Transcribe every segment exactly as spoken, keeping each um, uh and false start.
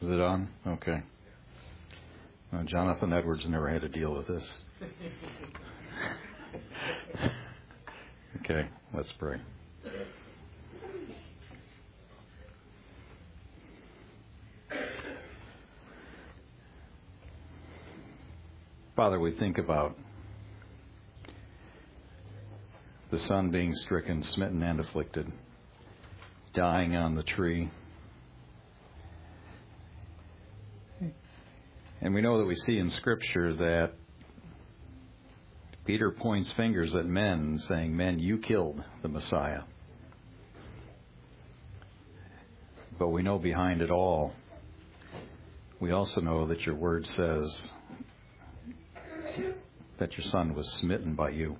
Is it on? Okay. Uh, Jonathan Edwards never had to deal with this. Okay, let's pray. Father, we think about the Son being stricken, smitten, and afflicted, dying on the tree. And we know that we see in Scripture that Peter points fingers at men, saying, "Men, you killed the Messiah." But we know behind it all, we also know that your word says that your Son was smitten by you.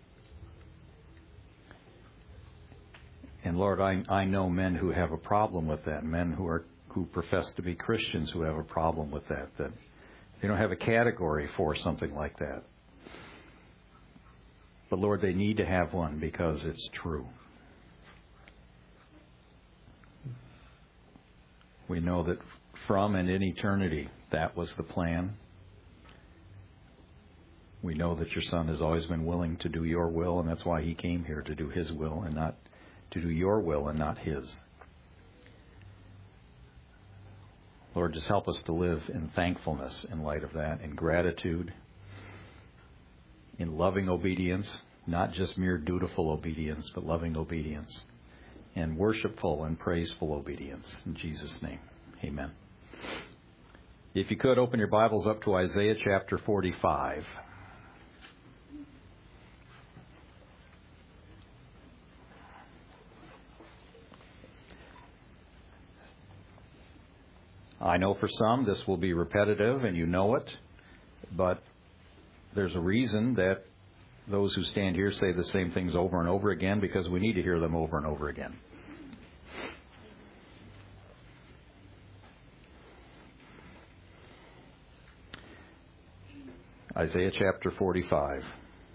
And Lord, I, I know men who have a problem with that, men who are who profess to be Christians who have a problem with that, that they don't have a category for something like that. But Lord, they need to have one because it's true. We know that from and in eternity, that was the plan. We know that your Son has always been willing to do your will, and that's why he came here, to do his will and not to do your will and not his. Lord, just help us to live in thankfulness in light of that, in gratitude, in loving obedience, not just mere dutiful obedience, but loving obedience, and worshipful and praiseful obedience. In Jesus' name, amen. If you could, open your Bibles up to Isaiah chapter forty-five. I know for some this will be repetitive and you know it, but there's a reason that those who stand here say the same things over and over again, because we need to hear them over and over again. Isaiah chapter forty-five.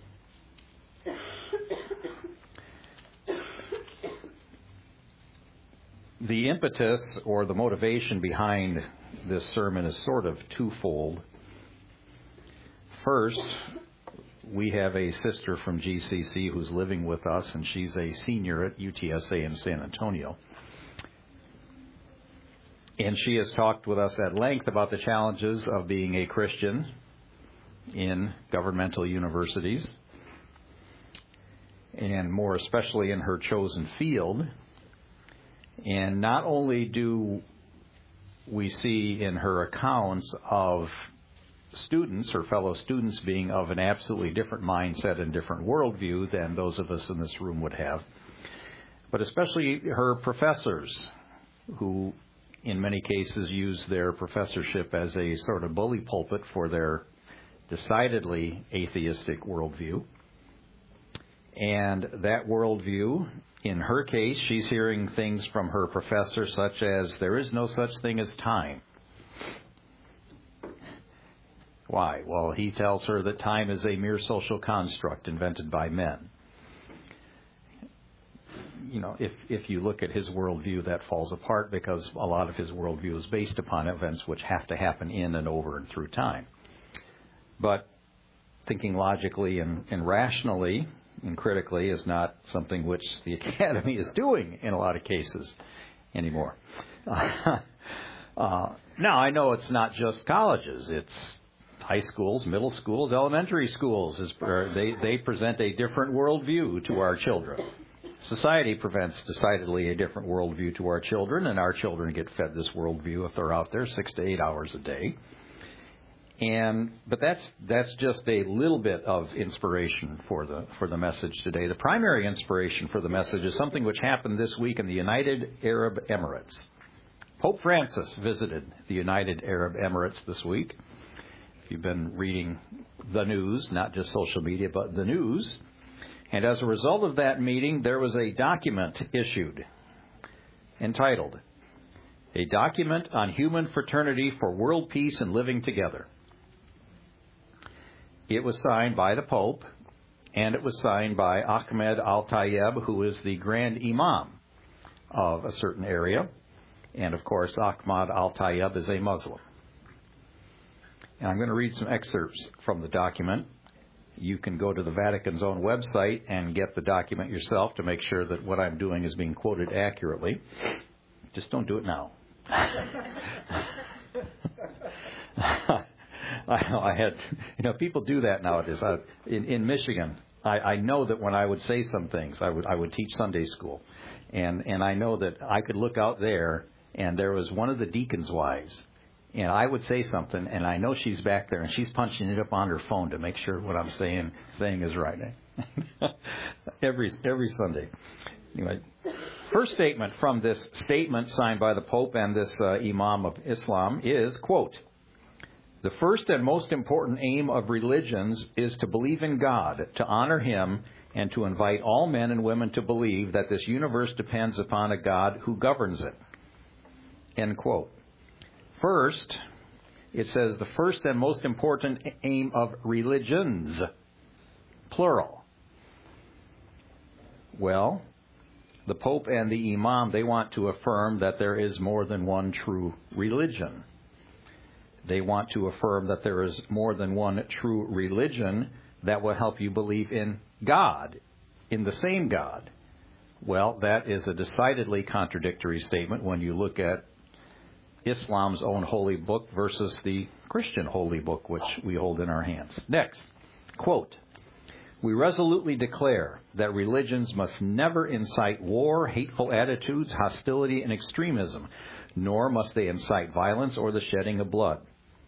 The impetus or the motivation behind this sermon is sort of twofold. First, we have a sister from G C C who's living with us, and she's a senior at U T S A in San Antonio. And she has talked with us at length about the challenges of being a Christian in governmental universities, and more especially in her chosen field. And not only do we see in her accounts of students, her fellow students, being of an absolutely different mindset and different worldview than those of us in this room would have, but especially her professors, who in many cases use their professorship as a sort of bully pulpit for their decidedly atheistic worldview. And that worldview, in her case, she's hearing things from her professor such as, there is no such thing as time. Why? Well, he tells her that time is a mere social construct invented by men. You know, if, if you look at his worldview, that falls apart because a lot of his worldview is based upon events which have to happen in and over and through time. But thinking logically and, and rationally and critically is not something which the Academy is doing in a lot of cases anymore. Uh, uh, now, I know it's not just colleges. It's high schools, middle schools, elementary schools. Is, they, they present a different worldview to our children. Society presents decidedly a different worldview to our children, and our children get fed this worldview if they're out there six to eight hours a day. And but that's that's just a little bit of inspiration for the for the message today. The primary inspiration for the message is something which happened this week in the United Arab Emirates. Pope Francis visited the United Arab Emirates this week. If you've been reading the news, not just social media, but the news. And as a result of that meeting, there was a document issued entitled, "A Document on Human Fraternity for World Peace and Living Together." It was signed by the Pope, and it was signed by Ahmed Al-Tayeb, who is the Grand Imam of a certain area. And, of course, Ahmad al-Tayyib is a Muslim. And I'm going to read some excerpts from the document. You can go to the Vatican's own website and get the document yourself to make sure that what I'm doing is being quoted accurately. Just don't do it now. I, I had, you know, people do that nowadays. I, in, in Michigan, I, I know that when I would say some things, I would I would teach Sunday school, and and I know that I could look out there, and there was one of the deacons' wives, and I would say something, and I know she's back there, and she's punching it up on her phone to make sure what I'm saying saying is right. every every Sunday. Anyway, first statement from this statement signed by the Pope and this uh, Imam of Islam is, quote, "The first and most important aim of religions is to believe in God, to honor Him, and to invite all men and women to believe that this universe depends upon a God who governs it." End quote. First, it says the first and most important aim of religions, plural. Well, the Pope and the Imam, they want to affirm that there is more than one true religion. They want to affirm that there is more than one true religion that will help you believe in God, in the same God. Well, that is a decidedly contradictory statement when you look at Islam's own holy book versus the Christian holy book, which we hold in our hands. Next, quote, "We resolutely declare that religions must never incite war, hateful attitudes, hostility, and extremism, nor must they incite violence or the shedding of blood.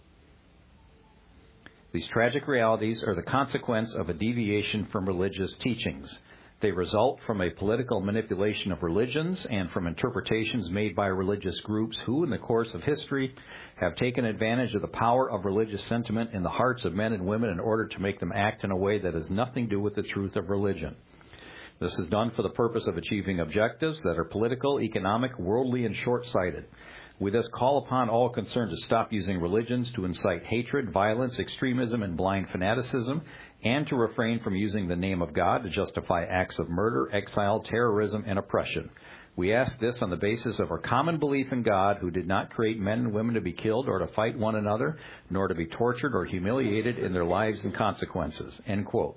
These tragic realities are the consequence of a deviation from religious teachings. They result from a political manipulation of religions and from interpretations made by religious groups who, in the course of history, have taken advantage of the power of religious sentiment in the hearts of men and women in order to make them act in a way that has nothing to do with the truth of religion. This is done for the purpose of achieving objectives that are political, economic, worldly, and short-sighted. We thus call upon all concerned to stop using religions to incite hatred, violence, extremism, and blind fanaticism, and to refrain from using the name of God to justify acts of murder, exile, terrorism, and oppression. We ask this on the basis of our common belief in God, who did not create men and women to be killed or to fight one another, nor to be tortured or humiliated in their lives and consequences." End quote.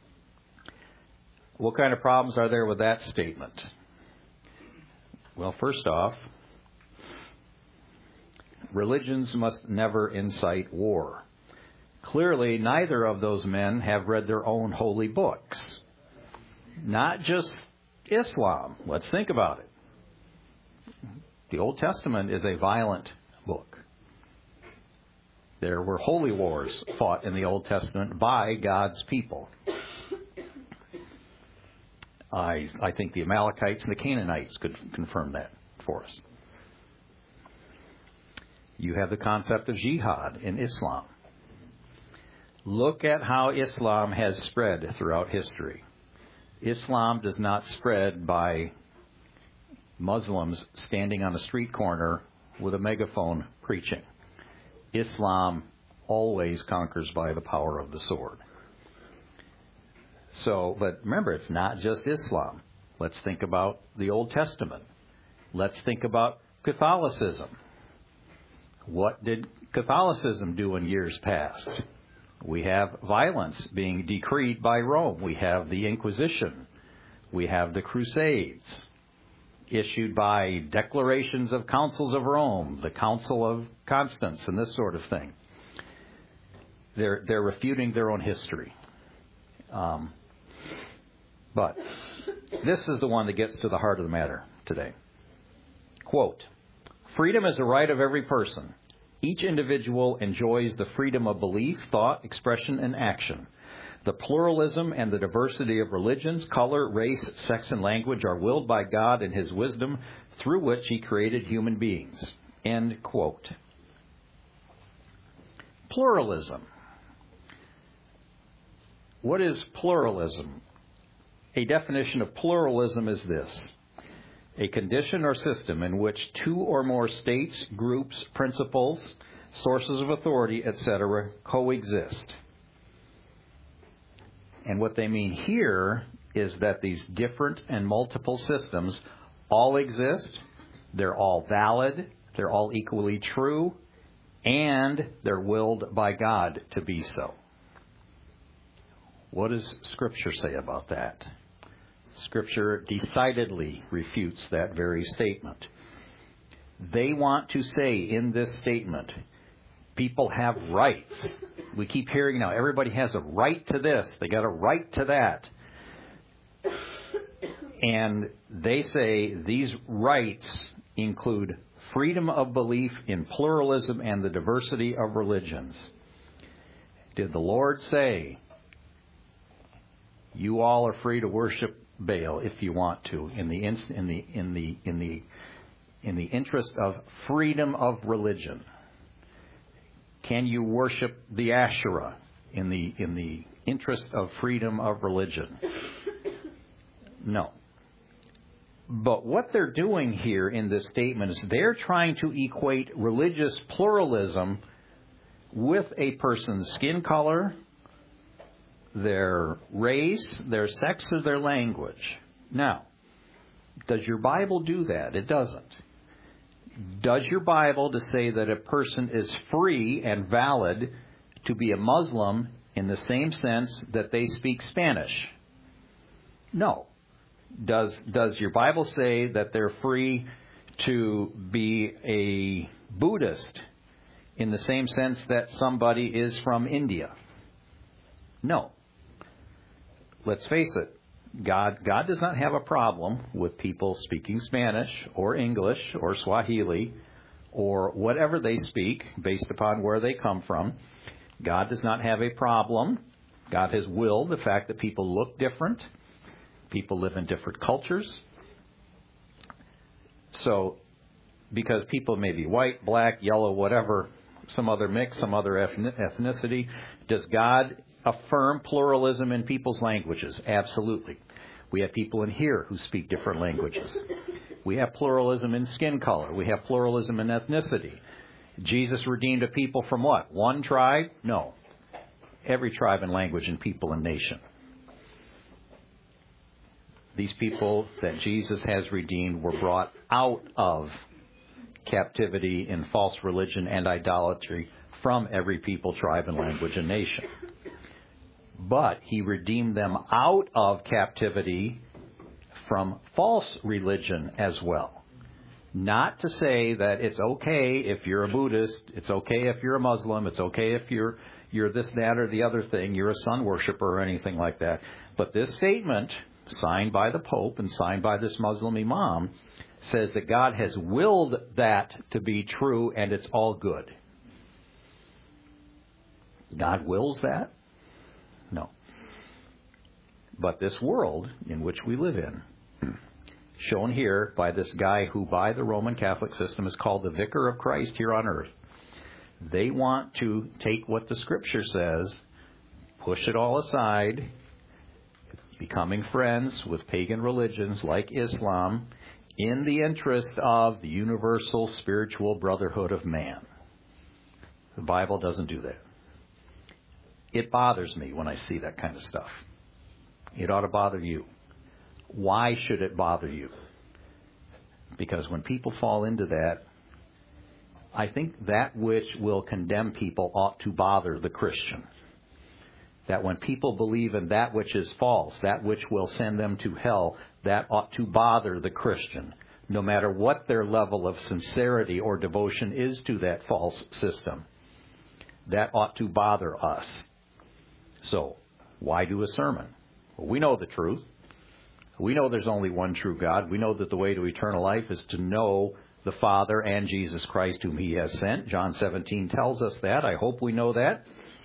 What kind of problems are there with that statement? Well, first off, religions must never incite war. Clearly, neither of those men have read their own holy books. Not just Islam. Let's think about it. The Old Testament is a violent book. There were holy wars fought in the Old Testament by God's people. I, I think the Amalekites and the Canaanites could confirm that for us. You have the concept of jihad in Islam. Look at how Islam has spread throughout history. Islam does not spread by Muslims standing on a street corner with a megaphone preaching. Islam always conquers by the power of the sword. So, but remember, it's not just Islam. Let's think about the Old Testament. Let's think about Catholicism. What did Catholicism do in years past? We have violence being decreed by Rome. We have the Inquisition. We have the Crusades, issued by declarations of councils of Rome, the Council of Constance, and this sort of thing. They're, they're refuting their own history. Um, but this is the one that gets to the heart of the matter today. Quote, "Freedom is a right of every person. Each individual enjoys the freedom of belief, thought, expression, and action. The pluralism and the diversity of religions, color, race, sex, and language are willed by God in His wisdom through which He created human beings." End quote. Pluralism. What is pluralism? A definition of pluralism is this: a condition or system in which two or more states, groups, principles, sources of authority, et cetera coexist. And what they mean here is that these different and multiple systems all exist They're all valid. They're all equally true. And they're willed by God to be so. What does Scripture say about that? Scripture decidedly refutes that very statement. They want to say in this statement, people have rights. We keep hearing now, everybody has a right to this. They got a right to that. And they say these rights include freedom of belief in pluralism and the diversity of religions. Did the Lord say, you all are free to worship Baal if you want to, in the in the in the in the in the interest of freedom of religion? Can you worship the Asherah in the in the interest of freedom of religion? No. But what they're doing here in this statement is they're trying to equate religious pluralism with a person's skin color, their race, their sex, or their language. Now, does your Bible do that? It doesn't. Does your Bible to say that a person is free and valid to be a Muslim in the same sense that they speak Spanish? No. Does does your Bible say that they're free to be a Buddhist in the same sense that somebody is from India? No. Let's face it. God God does not have a problem with people speaking Spanish or English or Swahili or whatever they speak based upon where they come from. God does not have a problem. God has willed the fact that people look different. People live in different cultures. So, because people may be white, black, yellow, whatever, some other mix, some other ethnicity, does God affirm pluralism in people's languages? Absolutely. We have people in here who speak different languages. We have pluralism in skin color. We have pluralism in ethnicity. Jesus redeemed a people from what? One tribe? No. Every tribe and language and people and nation. These people that Jesus has redeemed were brought out of captivity in false religion and idolatry from every people, tribe, and language and nation. But He redeemed them out of captivity from false religion as well. Not to say that it's okay if you're a Buddhist, it's okay if you're a Muslim, it's okay if you're you're this, that, or the other thing, you're a sun worshiper or anything like that. But this statement, signed by the Pope and signed by this Muslim imam, says that God has willed that to be true and it's all good. God wills that? No. But this world in which we live in, shown here by this guy who by the Roman Catholic system is called the Vicar of Christ here on earth, they want to take what the Scripture says, push it all aside, becoming friends with pagan religions like Islam in the interest of the universal spiritual brotherhood of man. The Bible doesn't do that. It bothers me when I see that kind of stuff. It ought to bother you. Why should it bother you? Because when people fall into that, I think that which will condemn people ought to bother the Christian. That when people believe in that which is false, that which will send them to hell, that ought to bother the Christian, no matter what their level of sincerity or devotion is to that false system. That ought to bother us. So, why do a sermon? Well, we know the truth. We know there's only one true God. We know that the way to eternal life is to know the Father and Jesus Christ whom He has sent. John seventeen tells us that. I hope we know that.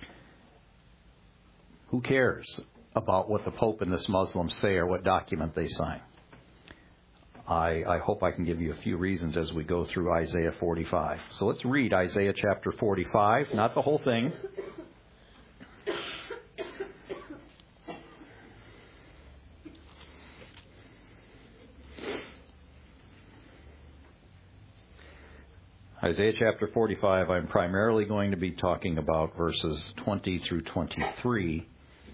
Who cares about what the Pope and this Muslim say or what document they sign? I, I hope I can give you a few reasons as we go through Isaiah forty-five. So let's read Isaiah chapter forty-five, not the whole thing. Isaiah chapter forty-five, I'm primarily going to be talking about verses twenty through twenty-three.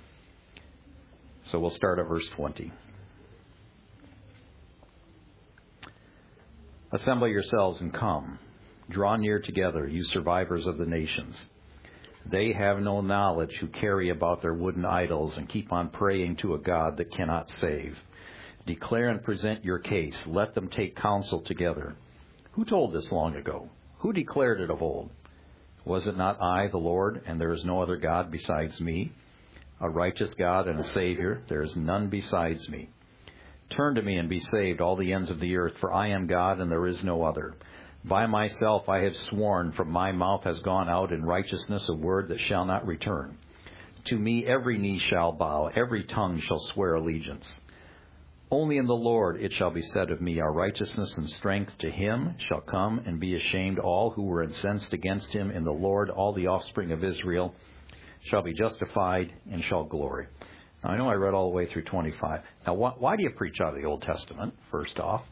So we'll start at verse twenty. Assemble yourselves and come. Draw near together, you survivors of the nations. They have no knowledge who carry about their wooden idols and keep on praying to a God that cannot save. Declare and present your case. Let them take counsel together. Who told this long ago? Who declared it of old? Was it not I, the Lord, and there is no other God besides me? A righteous God and a Savior, there is none besides me. Turn to me and be saved, all the ends of the earth, for I am God and there is no other. By myself I have sworn, from my mouth has gone out in righteousness a word that shall not return. To me every knee shall bow, every tongue shall swear allegiance. Only in the Lord it shall be said of me, our righteousness and strength. To him shall come and be ashamed all who were incensed against him. In the Lord all the offspring of Israel shall be justified and shall glory. Now, I know I read all the way through twenty-five. Now, why, why do you preach out of the Old Testament, first off?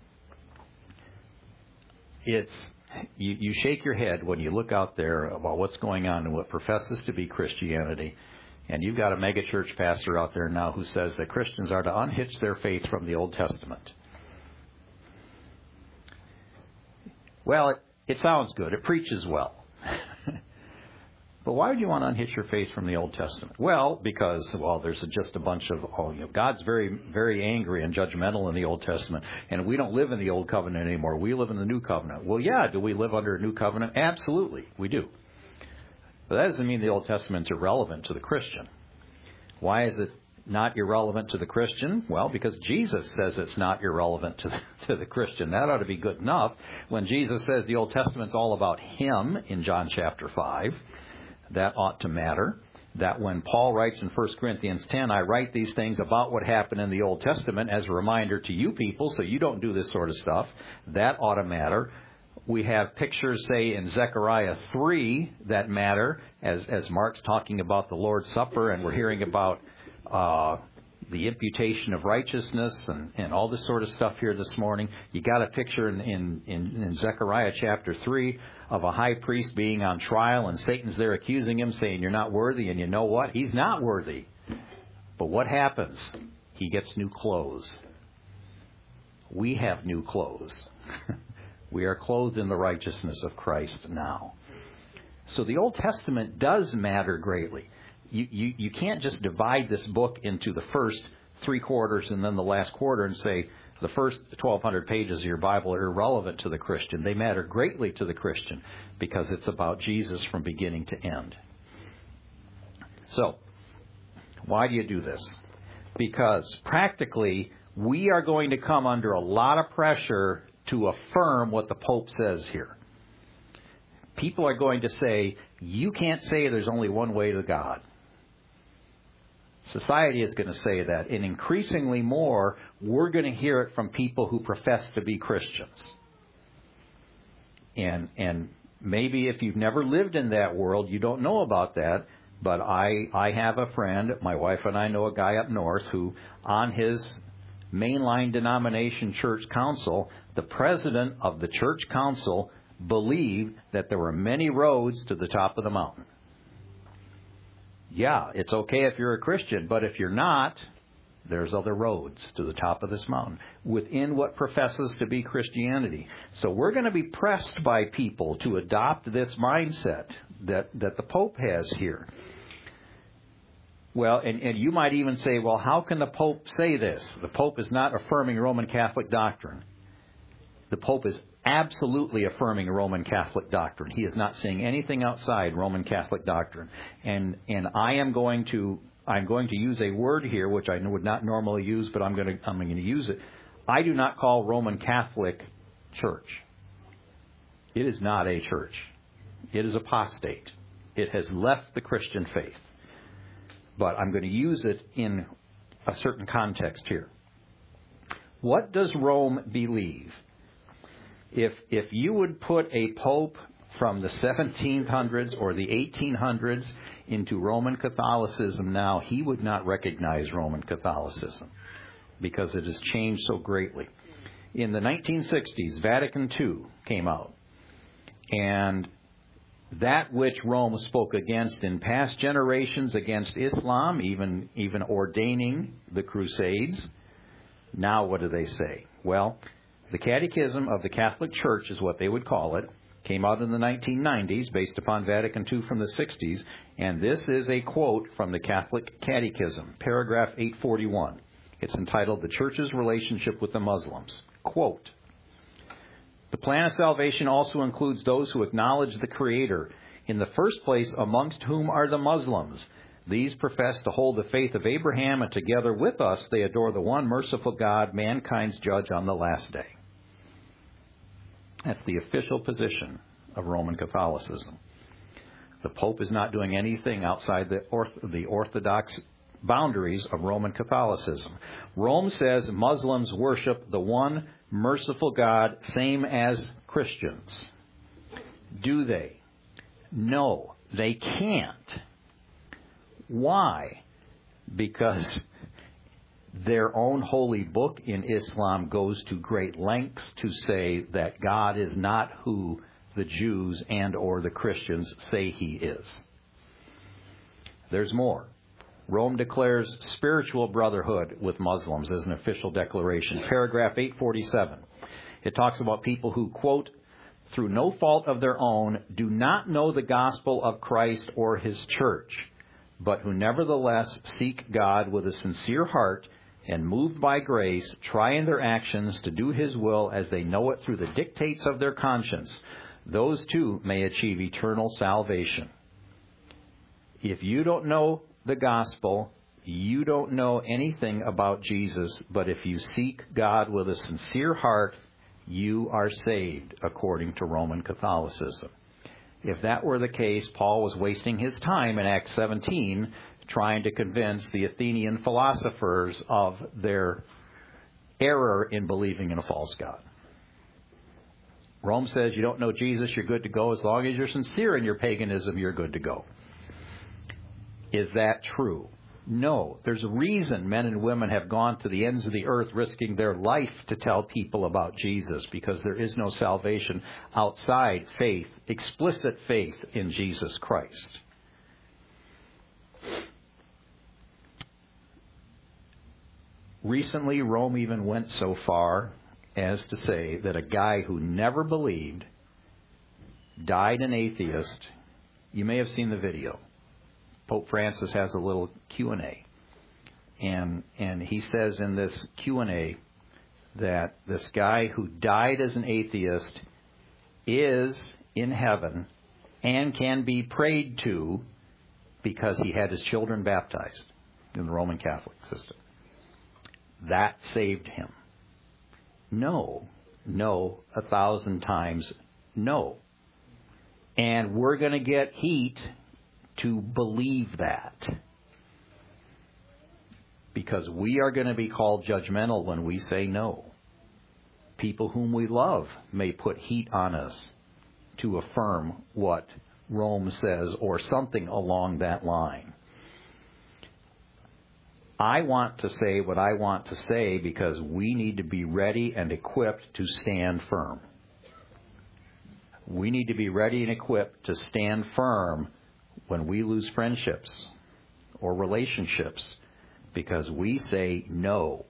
It's you, you shake your head when you look out there about what's going on in what professes to be Christianity. And you've got a megachurch pastor out there now who says that Christians are to unhitch their faith from the Old Testament. Well, it, it sounds good. It preaches well. But why would you want to unhitch your faith from the Old Testament? Well, because, well, there's just a bunch of, oh, you know, God's very, very angry and judgmental in the Old Testament, and we don't live in the Old Covenant anymore. We live in the New Covenant. Well, yeah, do we live under a New Covenant? Absolutely, we do. But that doesn't mean the Old Testament's irrelevant to the Christian. Why is it not irrelevant to the Christian? Well, because Jesus says it's not irrelevant to the, to the Christian. That ought to be good enough. When Jesus says the Old Testament's all about him in John chapter five, that ought to matter. That when Paul writes in First Corinthians ten, I write these things about what happened in the Old Testament as a reminder to you people so you don't do this sort of stuff, that ought to matter. We have pictures, say, in Zechariah three that matter, as, as Mark's talking about the Lord's Supper, and we're hearing about uh, the imputation of righteousness and, and all this sort of stuff here this morning. You got a picture in, in, in, in Zechariah chapter three of a high priest being on trial, and Satan's there accusing him, saying, you're not worthy, and you know what? He's not worthy. But what happens? He gets new clothes. We have new clothes. We are clothed in the righteousness of Christ now. So the Old Testament does matter greatly. You, you, you can't just divide this book into the first three quarters and then the last quarter and say the first twelve hundred pages of your Bible are irrelevant to the Christian. They matter greatly to the Christian because it's about Jesus from beginning to end. So, why do you do this? Because practically we are going to come under a lot of pressure to affirm what the Pope says here. People are going to say, you can't say there's only one way to God. Society is going to say that. And increasingly more, we're going to hear it from people who profess to be Christians. And and maybe if you've never lived in that world, you don't know about that. But I, I have a friend, my wife and I know a guy up north who, on his mainline denomination church council, the president of the church council believed that there were many roads to the top of the mountain. Yeah, it's okay if you're a Christian, but if you're not, there's other roads to the top of this mountain within what professes to be Christianity. So we're going to be pressed by people to adopt this mindset that, that the Pope has here. Well, and, and you might even say, well, how can the Pope say this? The Pope is not affirming Roman Catholic doctrine. The Pope is absolutely affirming Roman Catholic doctrine. He is not saying anything outside Roman Catholic doctrine. And and I am going to I'm going to use a word here which I would not normally use, but I'm going to I'm going to use it. I do not call Roman Catholic church. It is not a church. It is apostate. It has left the Christian faith. But I'm going to use it in a certain context here. What does Rome believe? If if you would put a pope from the seventeen hundreds or the eighteen hundreds into Roman Catholicism now, he would not recognize Roman Catholicism because it has changed so greatly. In the nineteen sixties, Vatican Two came out, and that which Rome spoke against in past generations against Islam, even even ordaining the Crusades, now what do they say? Well, The Catechism of the Catholic Church is what they would call it. Came out in the nineteen nineties based upon Vatican Two from the sixties. And this is a quote from the Catholic Catechism, paragraph eight forty-one. It's entitled, The Church's Relationship with the Muslims. Quote, the plan of salvation also includes those who acknowledge the Creator, in the first place amongst whom are the Muslims. These profess to hold the faith of Abraham, and together with us they adore the one merciful God, mankind's judge on the last day. That's the official position of Roman Catholicism. The Pope is not doing anything outside the, orth- the orthodox boundaries of Roman Catholicism. Rome says Muslims worship the one merciful God, same as Christians. Do they? No, they can't. Why? Because their own holy book in Islam goes to great lengths to say that God is not who the Jews and or the Christians say he is. There's more. Rome declares spiritual brotherhood with Muslims as an official declaration. Paragraph eight forty-seven. It talks about people who, quote, through no fault of their own, do not know the gospel of Christ or his church, but who nevertheless seek God with a sincere heart and moved by grace, try in their actions to do his will as they know it through the dictates of their conscience. Those too may achieve eternal salvation. If you don't know the gospel, you don't know anything about Jesus, but if you seek God with a sincere heart, you are saved, according to Roman Catholicism. If that were the case, Paul was wasting his time in Acts seventeen trying to convince the Athenian philosophers of their error in believing in a false God. Rome says you don't know Jesus, you're good to go. As long as you're sincere in your paganism, you're good to go. Is that true? No. There's a reason men and women have gone to the ends of the earth risking their life to tell people about Jesus, because there is no salvation outside faith, explicit faith in Jesus Christ. Recently, Rome even went so far as to say that a guy who never believed died an atheist. You may have seen the video. Pope Francis has a little Q and A. And and he says in this Q and A that this guy who died as an atheist is in heaven and can be prayed to because he had his children baptized in the Roman Catholic system. That saved him. No, no, a thousand times no. And we're going to get heat to believe that, because we are going to be called judgmental when we say no. People whom we love may put heat on us to affirm what Rome says or something along that line. I want to say what I want to say because we need to be ready and equipped to stand firm. We need to be ready and equipped to stand firm when we lose friendships or relationships, because we say no.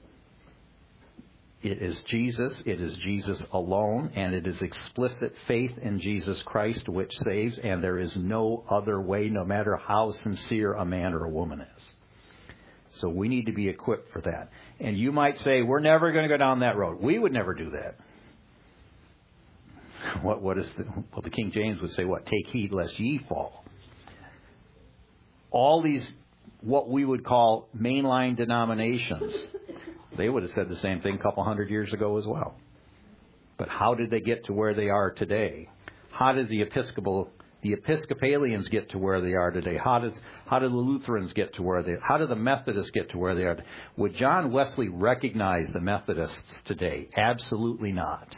It is Jesus, it is Jesus alone, and it is explicit faith in Jesus Christ which saves, and there is no other way, no matter how sincere a man or a woman is. So we need to be equipped for that. And you might say, we're never going to go down that road. We would never do that. What, what is the, well, the King James would say, what? Take heed lest ye fall. All these, what we would call mainline denominations, they would have said the same thing a couple hundred years ago as well. But how did they get to where they are today? How did the Episcopal, the Episcopalians get to where they are today? How did how did the Lutherans get to where they are? How did the Methodists get to where they are? Would John Wesley recognize the Methodists today? Absolutely not.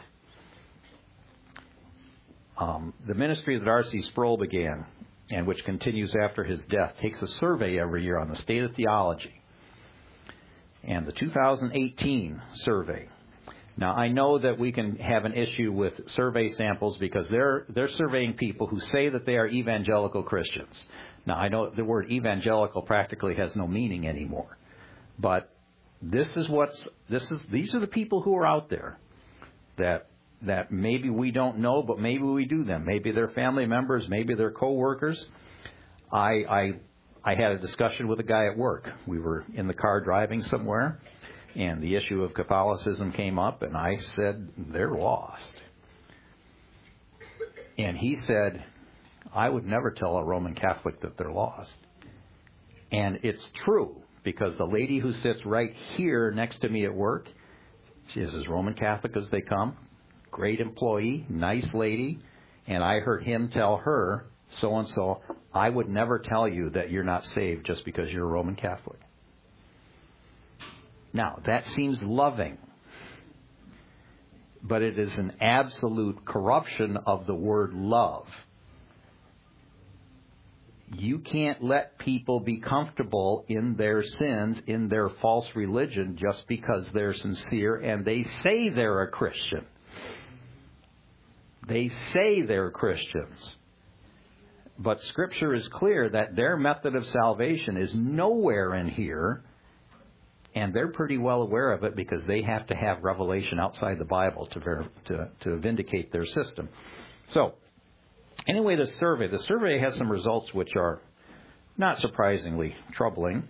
Um, the ministry that R C Sproul began, and which continues after his death, takes a survey every year on the state of theology. And the two thousand eighteen survey. Now, I know that we can have an issue with survey samples because they're they're surveying people who say that they are evangelical Christians. Now, I know the word evangelical practically has no meaning anymore. But this is what's this is these are the people who are out there. that that maybe we don't know, but maybe we do them. Maybe they're family members, maybe they're coworkers. I I I had a discussion with a guy at work. We were in the car driving somewhere, and the issue of Catholicism came up, and I said, they're lost. And he said, I would never tell a Roman Catholic that they're lost. And it's true, because the lady who sits right here next to me at work, she is as Roman Catholic as they come. Great employee, nice lady. And I heard him tell her, so-and-so, I would never tell you that you're not saved just because you're a Roman Catholic. Now, that seems loving. But it is an absolute corruption of the word love. You can't let people be comfortable in their sins, in their false religion, just because they're sincere and they say they're a Christian. They say they're Christians. But Scripture is clear that their method of salvation is nowhere in here, and they're pretty well aware of it because they have to have revelation outside the Bible to ver- to, to vindicate their system. So, anyway, the survey. The survey has some results which are not surprisingly troubling.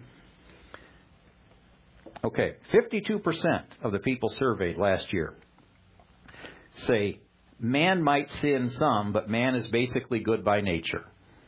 Okay, fifty-two percent of the people surveyed last year say man might sin some, but man is basically good by nature.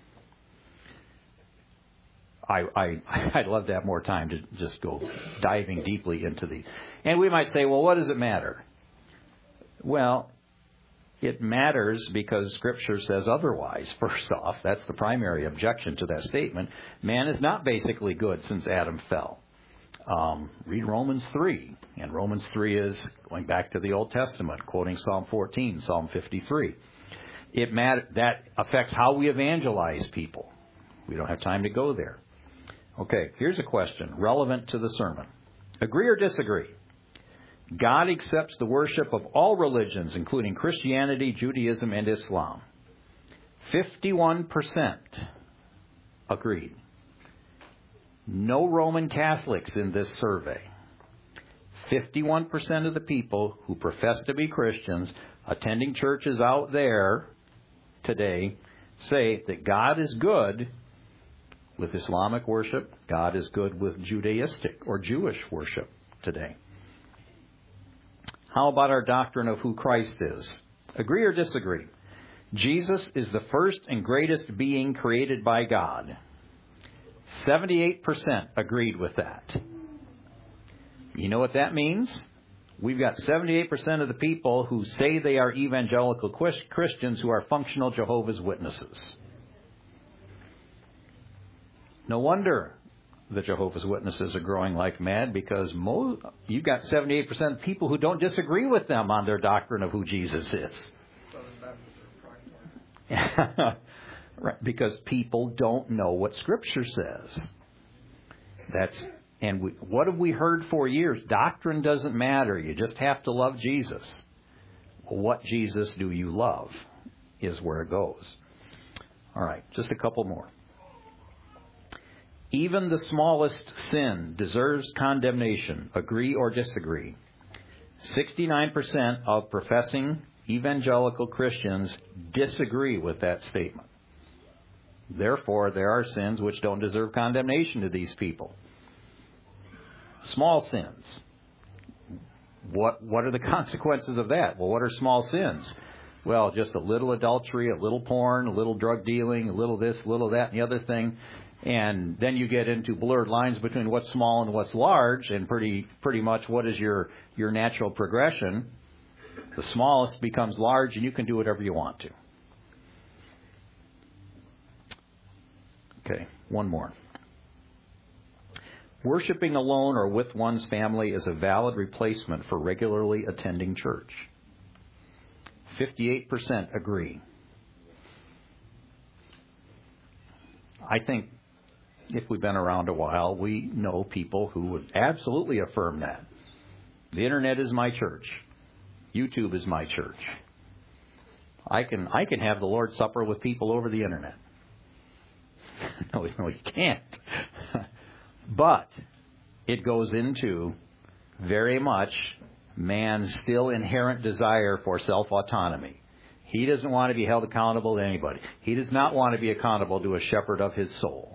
I, I, I'd love to have more time to just go diving deeply into these. And we might say, well, what does it matter? Well, it matters because Scripture says otherwise, first off. That's the primary objection to that statement. Man is not basically good since Adam fell. Um, read Romans three. And Romans three is going back to the Old Testament, quoting Psalm fourteen, Psalm fifty-three. It matter, that affects how we evangelize people. We don't have time to go there. Okay, here's a question relevant to the sermon. Agree or disagree? God accepts the worship of all religions, including Christianity, Judaism, and Islam. fifty-one percent agreed. No Roman Catholics in this survey. fifty-one percent of the people who profess to be Christians attending churches out there today say that God is good with Islamic worship. God is good with Judaistic or Jewish worship today. How about our doctrine of who Christ is? Agree or disagree? Jesus is the first and greatest being created by God. seventy-eight percent agreed with that. You know what that means? We've got seventy-eight percent of the people who say they are evangelical Christians who are functional Jehovah's Witnesses. No wonder the Jehovah's Witnesses are growing like mad, because mo- you've got seventy-eight percent of people who don't disagree with them on their doctrine of who Jesus is. Right, because people don't know what Scripture says. That's and we, what have we heard for years? Doctrine doesn't matter. You just have to love Jesus. What Jesus do you love is where it goes. All right, just a couple more. Even the smallest sin deserves condemnation. Agree or disagree? sixty-nine percent of professing evangelical Christians disagree with that statement. Therefore, there are sins which don't deserve condemnation to these people. Small sins. What what are the consequences of that? Well, what are small sins? Well, just a little adultery, a little porn, a little drug dealing, a little this, a little that, and the other thing. And then you get into blurred lines between what's small and what's large, and pretty pretty much what is your, your natural progression. The smallest becomes large, and you can do whatever you want to. Okay, one more. Worshipping alone or with one's family is a valid replacement for regularly attending church. fifty-eight percent agree. I think if we've been around a while, we know people who would absolutely affirm that. The internet is my church. YouTube is my church. I can I can have the Lord's Supper with people over the internet. No, no, you can't. But it goes into very much man's still inherent desire for self-autonomy. He doesn't want to be held accountable to anybody. He does not want to be accountable to a shepherd of his soul.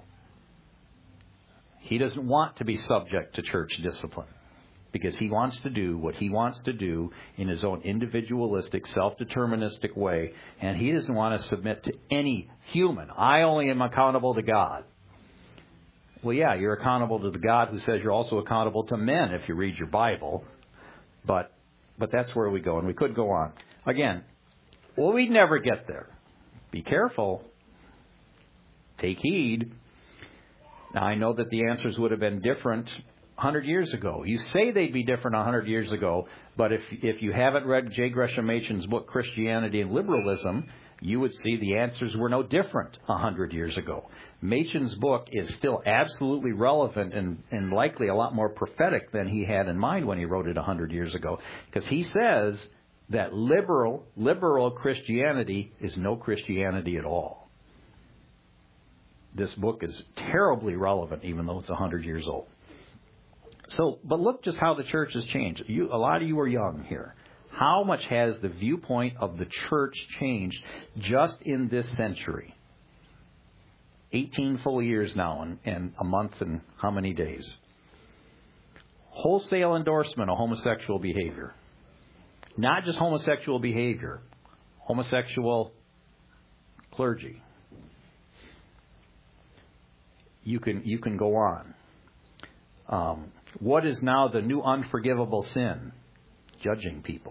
He doesn't want to be subject to church discipline because he wants to do what he wants to do in his own individualistic, self-deterministic way, and he doesn't want to submit to any human. I only am accountable to God. Well, yeah, you're accountable to the God who says you're also accountable to men if you read your Bible, but but that's where we go, and we could go on. Again, well, we'd never get there. Be careful. Take heed. Now, I know that the answers would have been different one hundred years ago. You say they'd be different one hundred years ago, but if if you haven't read J. Gresham Machen's book, Christianity and Liberalism, you would see the answers were no different one hundred years ago. Machen's book is still absolutely relevant and, and likely a lot more prophetic than he had in mind when he wrote it one hundred years ago, because he says that liberal, liberal Christianity is no Christianity at all. This book is terribly relevant, even though it's one hundred years old. So, but look just how the church has changed. You, a lot of you are young here. How much has the viewpoint of the church changed just in this century? eighteen full years now and, and a month and how many days? Wholesale endorsement of homosexual behavior. Not just homosexual behavior. Homosexual clergy. You can you can go on. Um, what is now the new unforgivable sin? Judging people.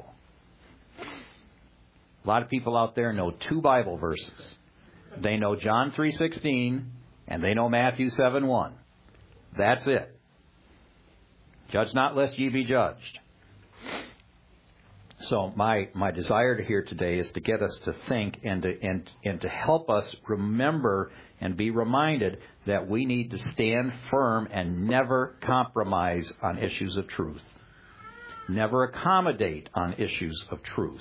A lot of people out there know two Bible verses. They know John three sixteen and they know Matthew seven one. That's it. Judge not lest ye be judged. So my, my desire to here today is to get us to think and to, and, and to help us remember and be reminded that we need to stand firm and never compromise on issues of truth. Never accommodate on issues of truth.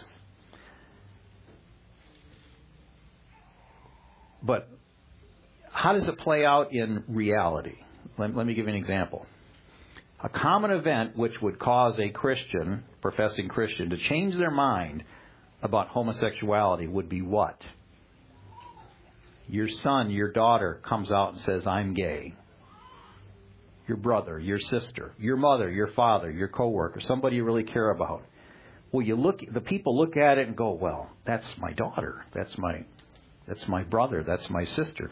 But how does it play out in reality? Let, let me give you an example. A common event which would cause a Christian, professing Christian, to change their mind about homosexuality would be what? Your son, your daughter comes out and says, I'm gay. Your brother, your sister, your mother, your father, your coworker, somebody you really care about. Well, you look, the people look at it and go, well, that's my daughter. That's my, that's my brother. That's my sister.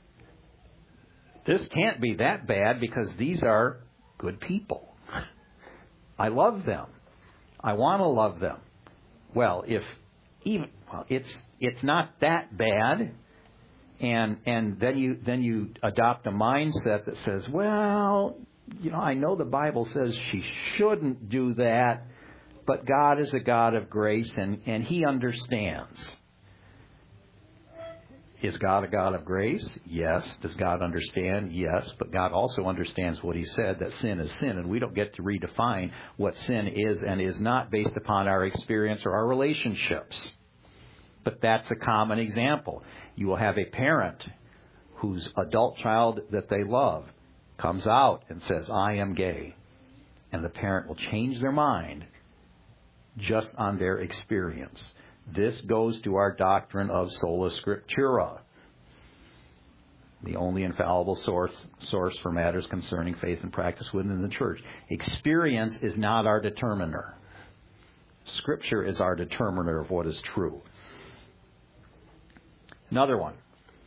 This can't be that bad because these are good people. I love them. I want to love them. Well, if even well, it's it's not that bad, and and then you then you adopt a mindset that says, well, you know, I know the Bible says she shouldn't do that, but God is a God of grace, and and He understands. Is God a God of grace? Yes. Does God understand? Yes. But God also understands what He said, that sin is sin, and we don't get to redefine what sin is and is not based upon our experience or our relationships. But that's a common example. You will have a parent whose adult child that they love comes out and says, I am gay. And the parent will change their mind just on their experience. This goes to our doctrine of sola scriptura, the only infallible source source for matters concerning faith and practice within the church. Experience is not our determiner. Scripture is our determiner of what is true. Another one.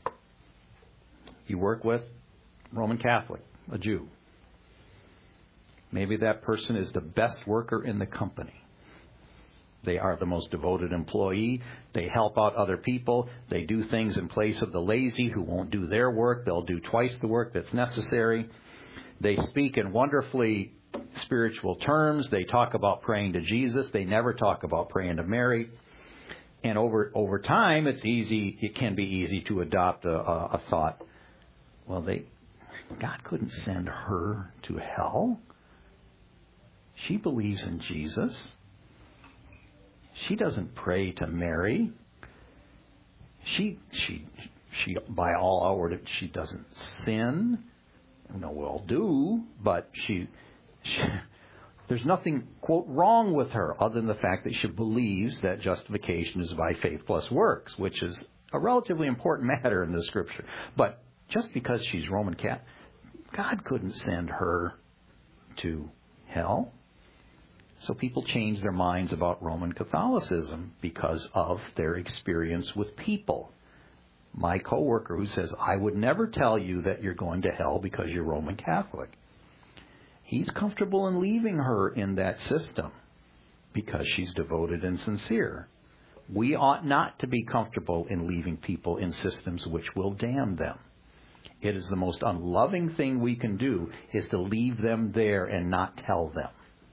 You work with Roman Catholic, a Jew. Maybe that person is the best worker in the company. They are the most devoted employee. They help out other people. They do things in place of the lazy who won't do their work. They'll do twice the work that's necessary. They speak in wonderfully spiritual terms. They talk about praying to Jesus. They never talk about praying to Mary. And over over time, it's easy. It can be easy to adopt a, a, a thought. Well, they God couldn't send her to hell. She believes in Jesus. She doesn't pray to Mary. She, she, she, by all outward, she doesn't sin. No, we all do, but she, she, There's nothing, quote, wrong with her other than the fact that she believes that justification is by faith plus works, which is a relatively important matter in the Scripture. But just because she's Roman Catholic, God couldn't send her to hell. So people change their minds about Roman Catholicism because of their experience with people. My coworker who says, I would never tell you that you're going to hell because you're Roman Catholic. He's comfortable in leaving her in that system because she's devoted and sincere. We ought not to be comfortable in leaving people in systems which will damn them. It is the most unloving thing we can do is to leave them there and not tell them.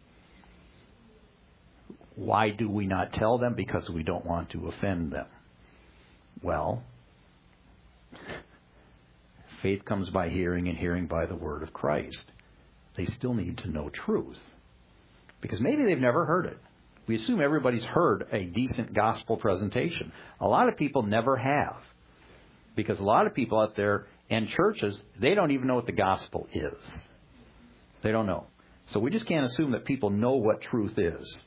Why do we not tell them? Because we don't want to offend them. Well, faith comes by hearing and hearing by the word of Christ. They still need to know truth. Because maybe they've never heard it. We assume everybody's heard a decent gospel presentation. A lot of people never have. Because a lot of people out there and churches, they don't even know what the gospel is. They don't know. So we just can't assume that people know what truth is.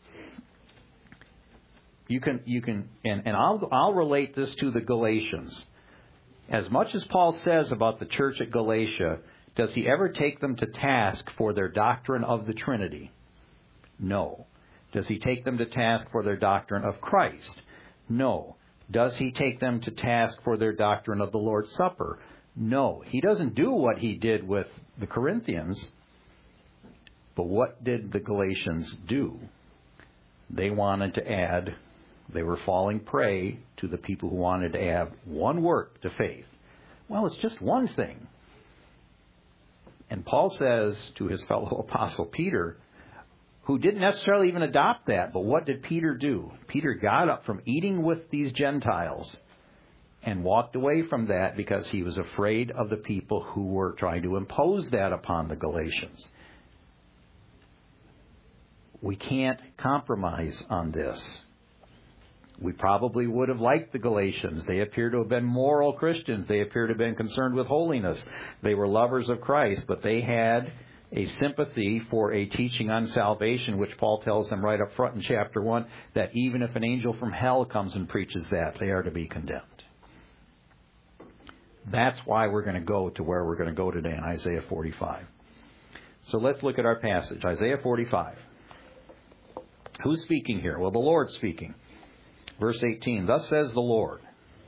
You can, you can, and, and I'll, I'll relate this to the Galatians. As much as Paul says about the church at Galatia, does he ever take them to task for their doctrine of the Trinity? No. Does he take them to task for their doctrine of Christ? No. Does he take them to task for their doctrine of the Lord's Supper? No. He doesn't do what he did with the Corinthians. But what did the Galatians do? They wanted to add, they were falling prey to the people who wanted to add one work to faith. Well, it's just one thing. And Paul says to his fellow apostle Peter, who didn't necessarily even adopt that, but what did Peter do? Peter got up from eating with these Gentiles and walked away from that because he was afraid of the people who were trying to impose that upon the Galatians. We can't compromise on this. We probably would have liked the Galatians. They appear to have been moral Christians. They appear to have been concerned with holiness. They were lovers of Christ, but they had a sympathy for a teaching on salvation, which Paul tells them right up front in chapter one, that even if an angel from hell comes and preaches that, they are to be condemned. That's why we're going to go to where we're going to go today in Isaiah forty-five. So let's look at our passage, Isaiah forty-five. Who's speaking here? Well, the Lord's speaking. Verse eighteen, thus says the Lord.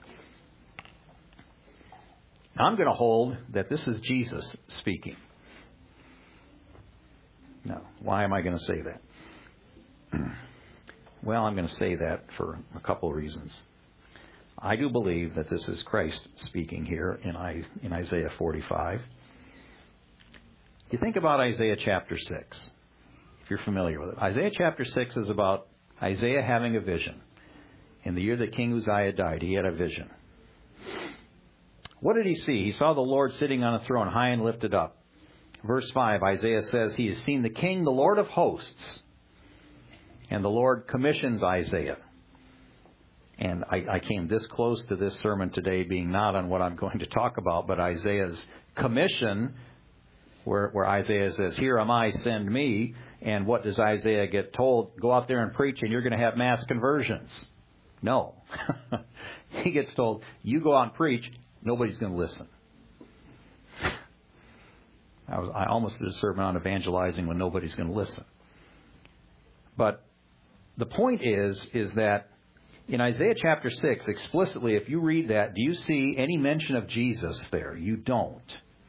Now, I'm going to hold that this is Jesus speaking. Now, why am I going to say that? Well, I'm going to say that for a couple of reasons. I do believe that this is Christ speaking here in, I, in Isaiah forty-five. You think about Isaiah chapter six, if you're familiar with it. Isaiah chapter six is about Isaiah having a vision. In the year that King Uzziah died, he had a vision. What did he see? He saw the Lord sitting on a throne, high and lifted up. Verse five, Isaiah says, he has seen the King, the Lord of hosts. And the Lord commissions Isaiah. And I, I came this close to this sermon today being not on what I'm going to talk about, but Isaiah's commission, where, where Isaiah says, here am I, send me. And what does Isaiah get told? Go out there and preach and you're going to have mass conversions. No. He gets told, you go out and preach, nobody's going to listen. I, was, I almost did a sermon on evangelizing when nobody's going to listen. But the point is, is that in Isaiah chapter six, explicitly, if you read that, do you see any mention of Jesus there? You don't.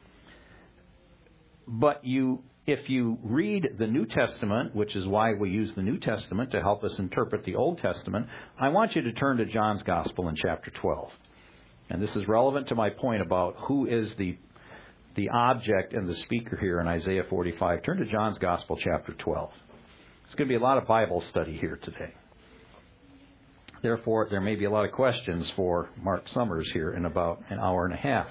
But you, if you read the New Testament, which is why we use the New Testament to help us interpret the Old Testament, I want you to turn to John's Gospel in chapter twelve. And this is relevant to my point about who is the the object and the speaker here in Isaiah forty-five. Turn to John's Gospel, chapter twelve. It's going to be a lot of Bible study here today. Therefore, there may be a lot of questions for Mark Summers here in about an hour and a half.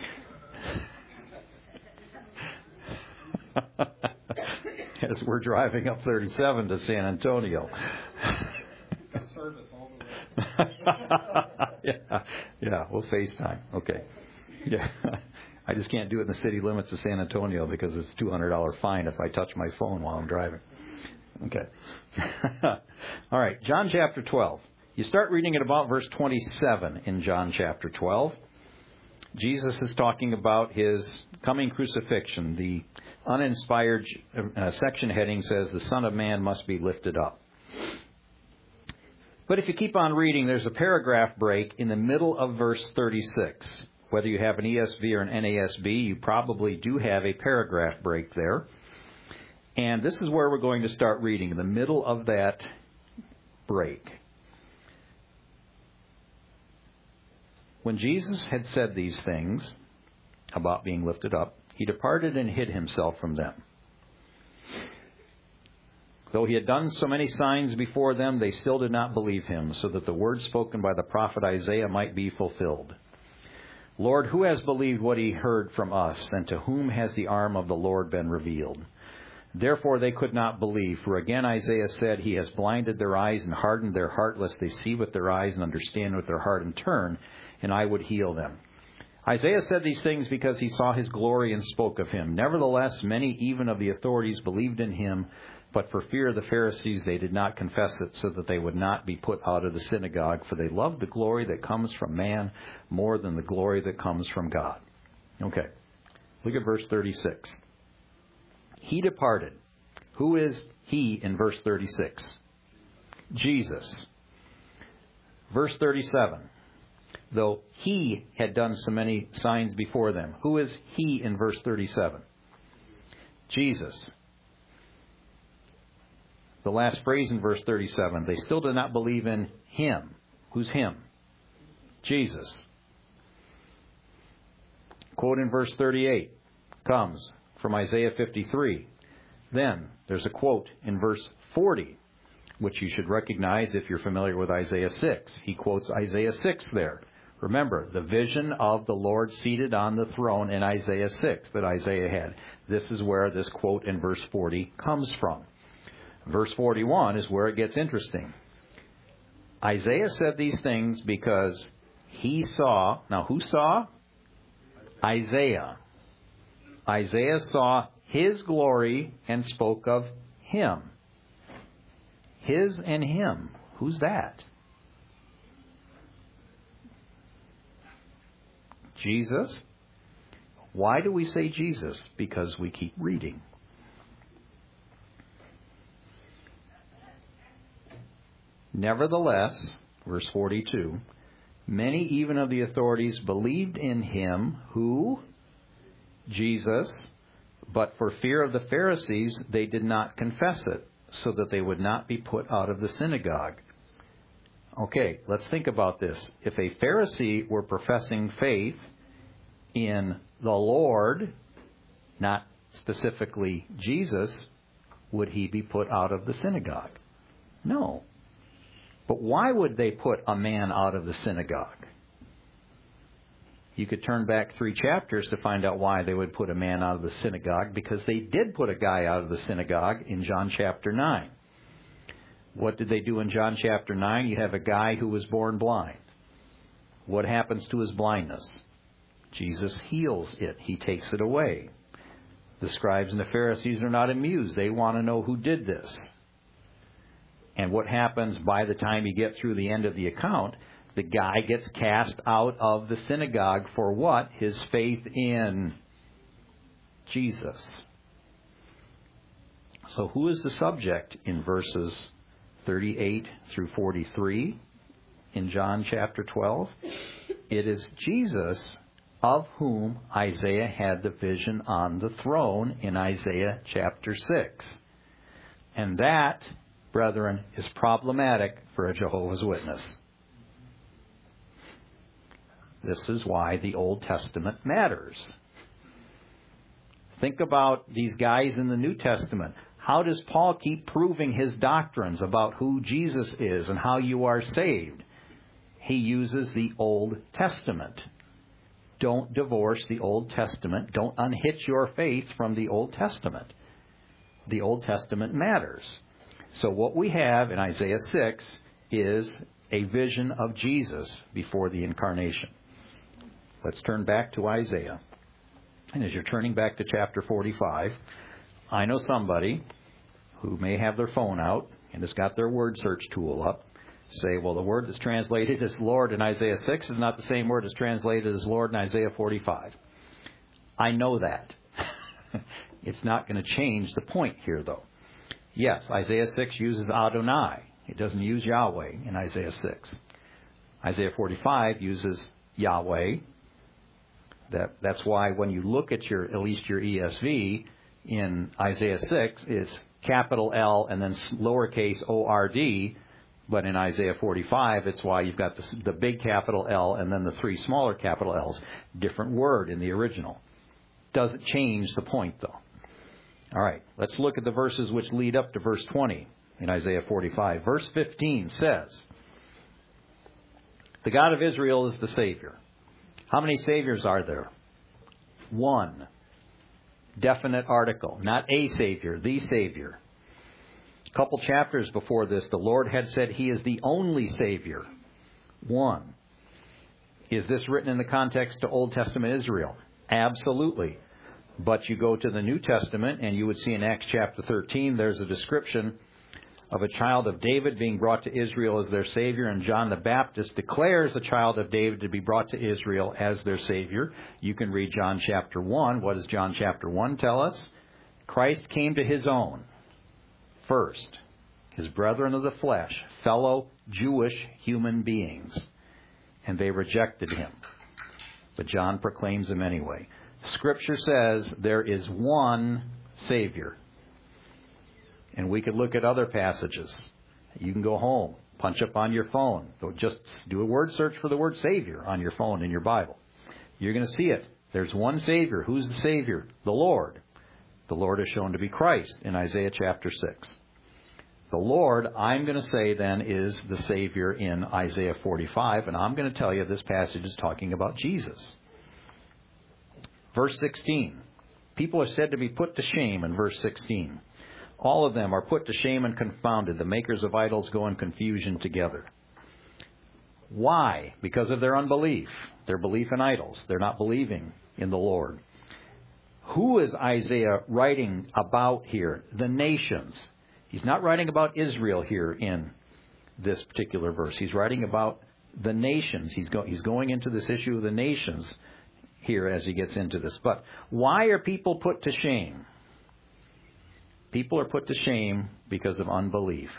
As we're driving up thirty-seven to San Antonio. Service all the way. yeah, yeah, we'll FaceTime. Okay. Yeah. I just can't do it in the city limits of San Antonio because it's a two hundred dollars fine if I touch my phone while I'm driving. Okay. All right, John chapter twelve. You start reading at about verse twenty-seven in John chapter twelve. Jesus is talking about his coming crucifixion. The uninspired uh, section heading says, the Son of Man must be lifted up. But if you keep on reading, there's a paragraph break in the middle of verse thirty-six. Whether you have an E S V or an N A S B, you probably do have a paragraph break there. And this is where we're going to start reading, in the middle of that break. When Jesus had said these things about being lifted up, he departed and hid himself from them. Though he had done so many signs before them, they still did not believe him, so that the word spoken by the prophet Isaiah might be fulfilled. Lord, who has believed what he heard from us, and to whom has the arm of the Lord been revealed? Therefore they could not believe, for again Isaiah said, he has blinded their eyes and hardened their heart, lest they see with their eyes and understand with their heart and turn, and I would heal them. Isaiah said these things because he saw his glory and spoke of him. Nevertheless, many even of the authorities believed in him, but for fear of the Pharisees they did not confess it, so that they would not be put out of the synagogue, for they loved the glory that comes from man more than the glory that comes from God. Okay, look at verse thirty-six. He departed. Who is he in verse thirty-six? Jesus. Verse thirty-seven. Though he had done so many signs before them. Who is he in verse thirty-seven? Jesus. The last phrase in verse thirty-seven. They still did not believe in him. Who's him? Jesus. Quote in verse thirty-eight comes from Isaiah fifty-three. Then there's a quote in verse forty, which you should recognize if you're familiar with Isaiah six. He quotes Isaiah six there. Remember, the vision of the Lord seated on the throne in Isaiah six that Isaiah had. This is where this quote in verse forty comes from. Verse forty-one is where it gets interesting. Isaiah said these things because he saw... Now, who saw? Isaiah. Isaiah saw his glory and spoke of him. His and him. Who's that? Jesus. Why do we say Jesus? Because we keep reading. Nevertheless, verse forty-two, many even of the authorities believed in him. Who? Jesus. But for fear of the Pharisees, they did not confess it, so that they would not be put out of the synagogue. Okay, let's think about this. If a Pharisee were professing faith in the Lord, not specifically Jesus, would he be put out of the synagogue? No. But why would they put a man out of the synagogue? You could turn back three chapters to find out why they would put a man out of the synagogue, because they did put a guy out of the synagogue in John chapter nine. What did they do in John chapter nine? You have a guy who was born blind. What happens to his blindness? Jesus heals it. He takes it away. The scribes and the Pharisees are not amused. They want to know who did this. And what happens by the time you get through the end of the account? The guy gets cast out of the synagogue for what? His faith in Jesus. So who is the subject in verses thirty-eight through forty-three in John chapter twelve? It is Jesus, of whom Isaiah had the vision on the throne in Isaiah chapter six. And that, brethren, is problematic for a Jehovah's Witness. This is why the Old Testament matters. Think about these guys in the New Testament. How does Paul keep proving his doctrines about who Jesus is and how you are saved? He uses the Old Testament. Don't divorce the Old Testament. Don't unhitch your faith from the Old Testament. The Old Testament matters. So what we have in Isaiah six is a vision of Jesus before the incarnation. Let's turn back to Isaiah. And as you're turning back to chapter forty-five, I know somebody who may have their phone out and has got their word search tool up, say, well, the word that's translated as Lord in Isaiah six is not the same word as translated as Lord in Isaiah forty-five. I know that. It's not going to change the point here, though. Yes, Isaiah six uses Adonai. It doesn't use Yahweh in Isaiah six. Isaiah forty-five uses Yahweh. That, that's why when you look at your, at least your E S V in Isaiah six, it's capital L and then lowercase O R D. But in Isaiah forty-five, it's why you've got the, the big capital L and then the three smaller capital L's. Different word in the original. Doesn't change the point, though. All right, let's look at the verses which lead up to verse twenty in Isaiah forty-five. Verse fifteen says, the God of Israel is the Savior. How many Saviors are there? One. Definite article. Not a Savior, the Savior. A couple chapters before this, the Lord had said He is the only Savior. One. Is this written in the context to Old Testament Israel? Absolutely. But you go to the New Testament, and you would see in Acts chapter thirteen, there's a description of a child of David being brought to Israel as their Savior, and John the Baptist declares the child of David to be brought to Israel as their Savior. You can read John chapter one. What does John chapter one tell us? Christ came to His own first, His brethren of the flesh, fellow Jewish human beings, and they rejected Him. But John proclaims Him anyway. Scripture says there is one Savior. And we could look at other passages. You can go home, punch up on your phone. Just do a word search for the word Savior on your phone in your Bible. You're going to see it. There's one Savior. Who's the Savior? The Lord. The Lord is shown to be Christ in Isaiah chapter six. The Lord, I'm going to say then, is the Savior in Isaiah forty-five. And I'm going to tell you this passage is talking about Jesus. Verse sixteen. People are said to be put to shame in verse sixteen. All of them are put to shame and confounded. The makers of idols go in confusion together. Why? Because of their unbelief. Their belief in idols. They're not believing in the Lord. Who is Isaiah writing about here? The nations. He's not writing about Israel here in this particular verse. He's writing about the nations. He's, go, he's going into this issue of the nations here as he gets into this. But why are people put to shame? People are put to shame because of unbelief.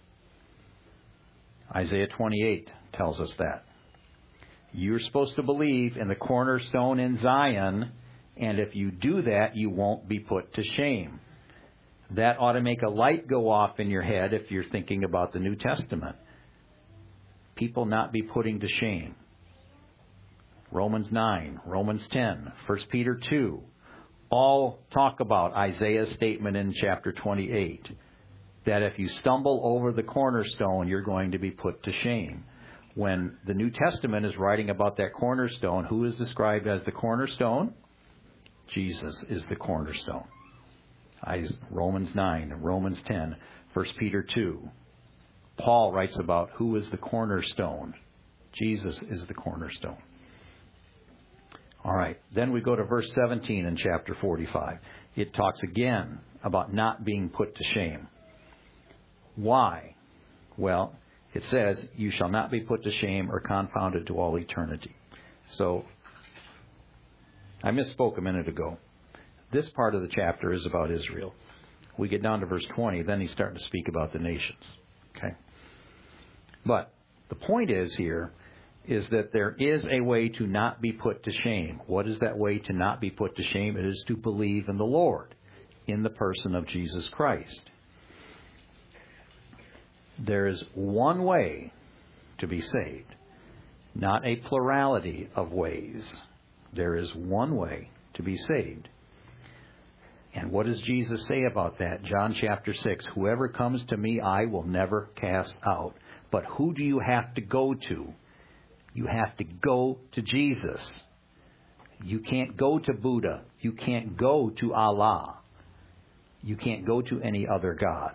Isaiah twenty-eight tells us that. You're supposed to believe in the cornerstone in Zion, and if you do that, you won't be put to shame. That ought to make a light go off in your head if you're thinking about the New Testament. People not be putting to shame. Romans nine, Romans ten, First Peter two. All talk about Isaiah's statement in chapter twenty-eight, that if you stumble over the cornerstone, you're going to be put to shame. When the New Testament is writing about that cornerstone, who is described as the cornerstone? Jesus is the cornerstone. Romans nine, Romans ten, First Peter two. Paul writes about who is the cornerstone. Jesus is the cornerstone. All right, then we go to verse seventeen in chapter forty-five. It talks again about not being put to shame. Why? Well, it says, you shall not be put to shame or confounded to all eternity. So, I misspoke a minute ago. This part of the chapter is about Israel. We get down to verse twenty, then he's starting to speak about the nations. Okay? But the point is here, is that there is a way to not be put to shame. What is that way to not be put to shame? It is to believe in the Lord, in the person of Jesus Christ. There is one way to be saved, not a plurality of ways. There is one way to be saved. And what does Jesus say about that? John chapter six, whoever comes to me, I will never cast out. But who do you have to go to? You have to go to Jesus. You can't go to Buddha. You can't go to Allah. You can't go to any other God.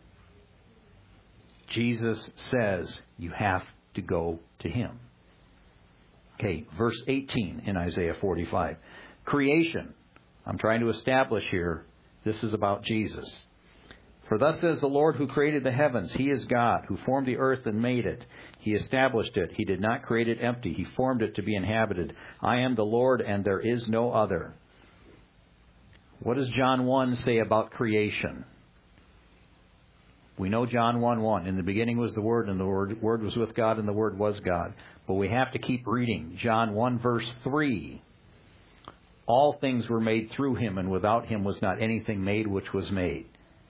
Jesus says you have to go to Him. Okay, verse eighteen in Isaiah forty-five. Creation. I'm trying to establish here, this is about Jesus. For thus says the Lord who created the heavens, He is God, who formed the earth and made it. He established it. He did not create it empty. He formed it to be inhabited. I am the Lord, and there is no other. What does John one say about creation? We know John one one. In the beginning was the Word, and the Word, Word was with God, and the Word was God. But we have to keep reading. John one verse three. All things were made through Him, and without Him was not anything made which was made.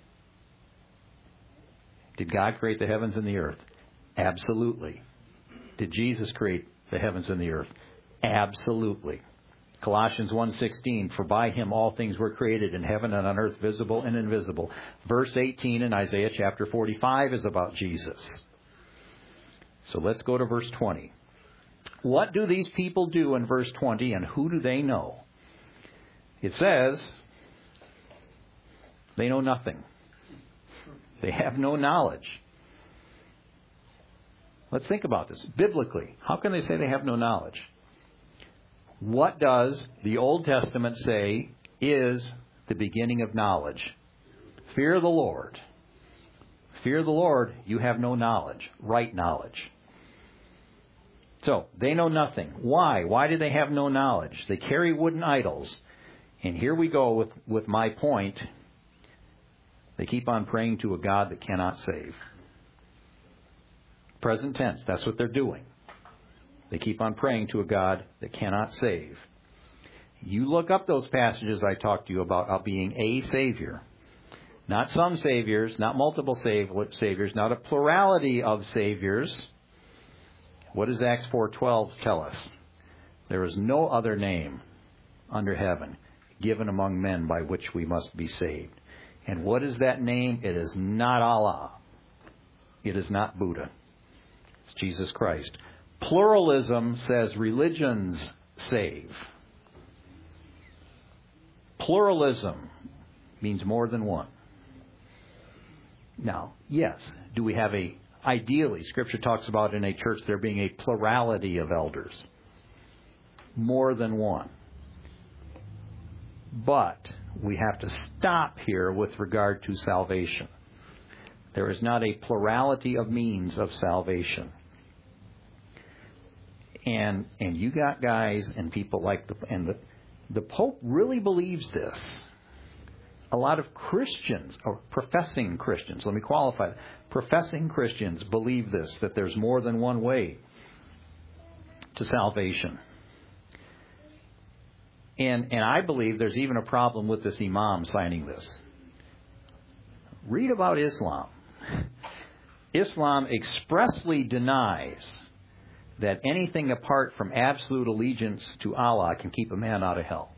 Did God create the heavens and the earth? Absolutely. Did Jesus create the heavens and the earth? Absolutely. Colossians one sixteen, for by Him all things were created in heaven and on earth, visible and invisible. Verse eighteen in Isaiah chapter forty-five is about Jesus. So let's go to verse twenty. What do these people do in verse twenty, and who do they know? It says, they know nothing. They have no knowledge. Let's think about this. Biblically, how can they say they have no knowledge? What does the Old Testament say is the beginning of knowledge? Fear the Lord. Fear the Lord, you have no knowledge, right knowledge. So, they know nothing. Why? Why do they have no knowledge? They carry wooden idols. And here we go with, with my point. They keep on praying to a God that cannot save. Present tense, that's what they're doing. They keep on praying to a God that cannot save. You look up those passages I talked to you about, about being a Savior. Not some Saviors, not multiple save, Saviors, not a plurality of Saviors. What does Acts four twelve tell us? There is no other name under heaven given among men by which we must be saved. And what is that name? It is not Allah. It is not Buddha. It's Jesus Christ. Pluralism says religions save. Pluralism means more than one. Now, yes, do we have a, ideally, Scripture talks about in a church there being a plurality of elders. More than one. But we have to stop here with regard to salvation. There is not a plurality of means of salvation. And and you got guys and people like the and the the Pope really believes this. A lot of Christians, or professing Christians, let me qualify that. Professing Christians believe this, that there's more than one way to salvation. And and I believe there's even a problem with this imam signing this. Read about Islam. Islam expressly denies that anything apart from absolute allegiance to Allah can keep a man out of hell.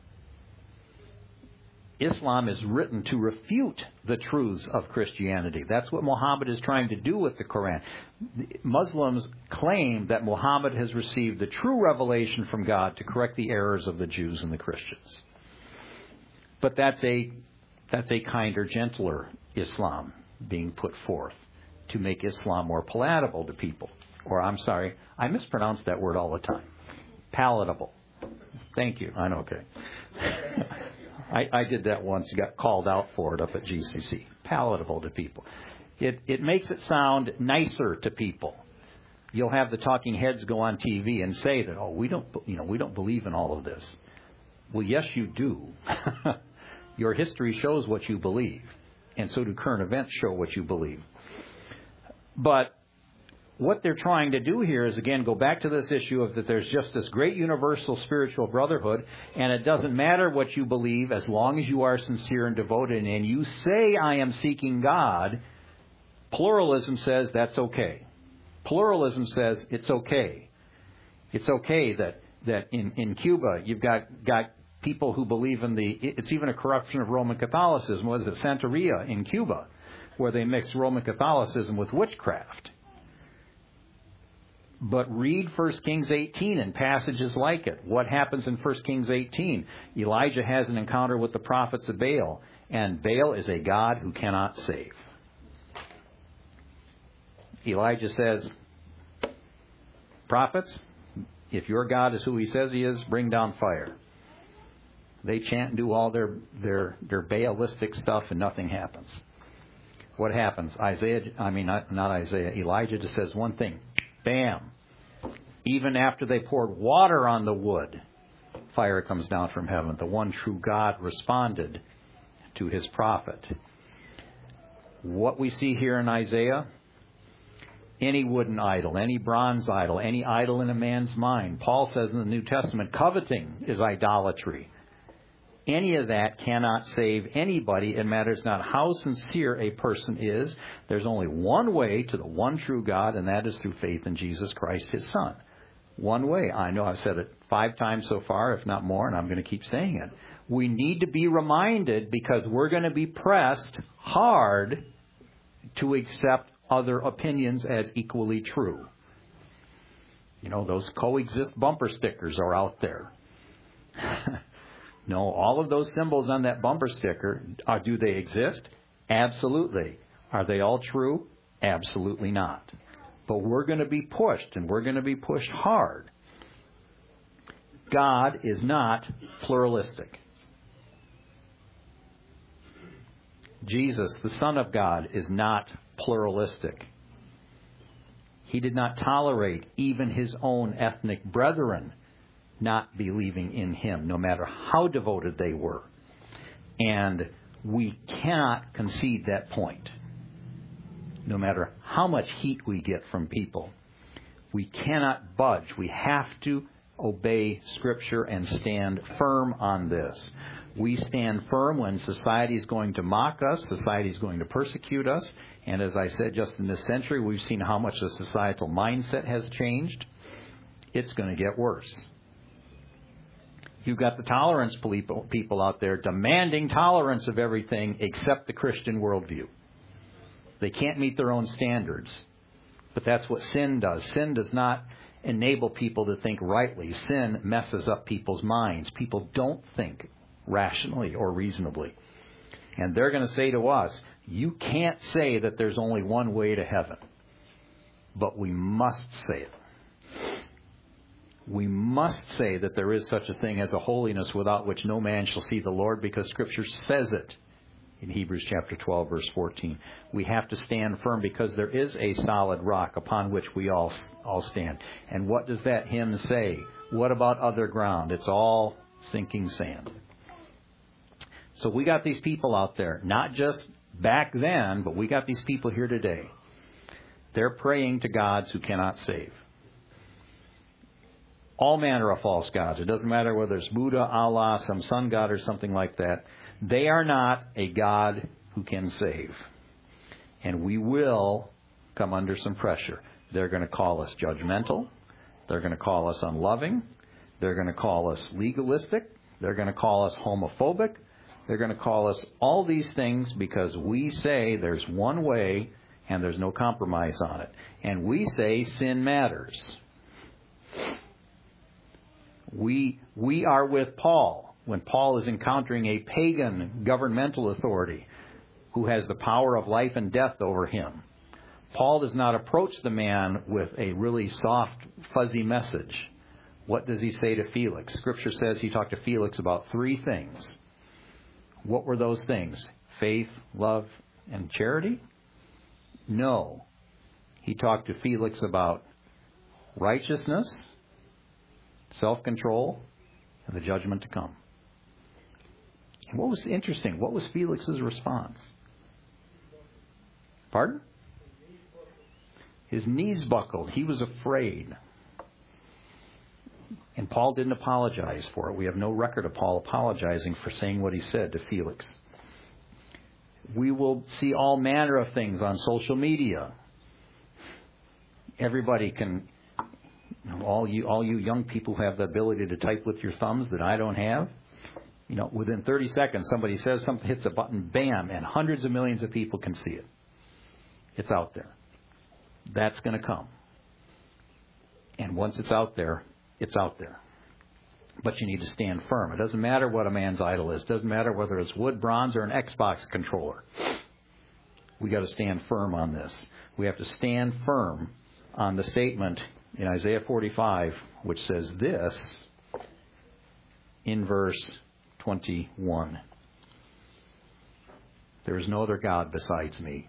Islam is written to refute the truths of Christianity. That's what Muhammad is trying to do with the Quran. Muslims claim that Muhammad has received the true revelation from God to correct the errors of the Jews and the Christians. But that's a that's a kinder, gentler Islam being put forth to make Islam more palatable to people. Or, I'm sorry, I mispronounce that word all the time. Palatable. Thank you. I know, okay. I, I did that once, got called out for it up at G C C. Palatable to people. It it makes it sound nicer to people. You'll have the talking heads go on T V and say that, oh, we don't, you know, we don't believe in all of this. Well, yes, you do. Your history shows what you believe, and so do current events show what you believe. But what they're trying to do here is, again, go back to this issue of that there's just this great universal spiritual brotherhood, and it doesn't matter what you believe as long as you are sincere and devoted, and you say, I am seeking God. Pluralism says that's okay. Pluralism says it's okay. It's okay that, that in, in Cuba you've got, got people who believe in the, it's even a corruption of Roman Catholicism. What is it? Santeria in Cuba, where they mix Roman Catholicism with witchcraft. But read First Kings eighteen and passages like it. What happens in First Kings eighteen? Elijah has an encounter with the prophets of Baal, and Baal is a god who cannot save. Elijah says, prophets, if your God is who he says he is, bring down fire. They chant and do all their, their, their Baalistic stuff and nothing happens. What happens? Isaiah, I mean, not, not Isaiah, Elijah just says one thing. Bam. Even after they poured water on the wood, fire comes down from heaven. The one true God responded to his prophet. What we see here in Isaiah, any wooden idol, any bronze idol, any idol in a man's mind. Paul says in the New Testament, coveting is idolatry. Any of that cannot save anybody. It matters not how sincere a person is. There's only one way to the one true God, and that is through faith in Jesus Christ, his Son. One way. I know I've said it five times so far, if not more, and I'm going to keep saying it. We need to be reminded because we're going to be pressed hard to accept other opinions as equally true. You know, those coexist bumper stickers are out there. No, all of those symbols on that bumper sticker, are, do they exist? Absolutely. Are they all true? Absolutely not. But we're going to be pushed, and we're going to be pushed hard. God is not pluralistic. Jesus, the Son of God, is not pluralistic. He did not tolerate even his own ethnic brethren not believing in him, no matter how devoted they were. And we cannot concede that point. No matter how much heat we get from people, we cannot budge. We have to obey Scripture and stand firm on this. We stand firm when society is going to mock us, society is going to persecute us. And as I said, just in this century, we've seen how much the societal mindset has changed. It's going to get worse. You've got the tolerance people, people out there demanding tolerance of everything except the Christian worldview. They can't meet their own standards. But that's what sin does. Sin does not enable people to think rightly. Sin messes up people's minds. People don't think rationally or reasonably. And they're going to say to us, you can't say that there's only one way to heaven. But we must say it. We must say that there is such a thing as a holiness without which no man shall see the Lord, because Scripture says it in Hebrews chapter twelve, verse fourteen. We have to stand firm because there is a solid rock upon which we all, all stand. And what does that hymn say? What about other ground? It's all sinking sand. So we got these people out there, not just back then, but we got these people here today. They're praying to gods who cannot save. All manner of false gods. It doesn't matter whether it's Buddha, Allah, some sun god, or something like that. They are not a God who can save. And we will come under some pressure. They're going to call us judgmental. They're going to call us unloving. They're going to call us legalistic. They're going to call us homophobic. They're going to call us all these things because we say there's one way and there's no compromise on it. And we say sin matters. We we are with Paul when Paul is encountering a pagan governmental authority who has the power of life and death over him. Paul does not approach the man with a really soft, fuzzy message. What does he say to Felix? Scripture says he talked to Felix about three things. What were those things? Faith, love, and charity? No. He talked to Felix about righteousness, self-control, and the judgment to come. And what was interesting? What was Felix's response? Pardon? His knees buckled. He was afraid. And Paul didn't apologize for it. We have no record of Paul apologizing for saying what he said to Felix. We will see all manner of things on social media. Everybody can, you know, all you all you young people who have the ability to type with your thumbs that I don't have. You know, within thirty seconds, somebody says something, hits a button, bam, and hundreds of millions of people can see it. It's out there. That's going to come. And once it's out there, it's out there. But you need to stand firm. It doesn't matter what a man's idol is. It doesn't matter whether it's wood, bronze, or an Xbox controller. We got to stand firm on this. We have to stand firm on the statement in Isaiah forty-five, which says this in verse twenty-one. There is no other God besides me.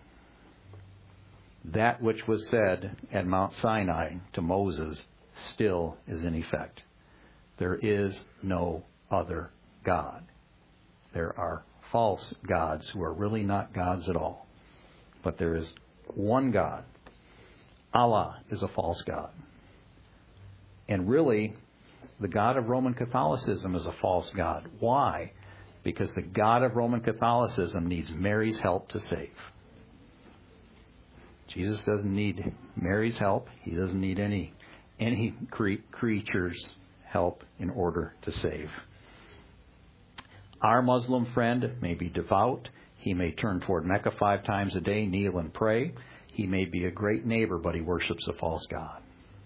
That which was said at Mount Sinai to Moses still is in effect. There is no other God. There are false gods who are really not gods at all. But there is one God. Allah is a false god. And really, the God of Roman Catholicism is a false god. Why? Because the God of Roman Catholicism needs Mary's help to save. Jesus doesn't need Mary's help. He doesn't need any, any cre- creature's help in order to save. Our Muslim friend may be devout. He may turn toward Mecca five times a day, kneel and pray. He may be a great neighbor, but he worships a false god.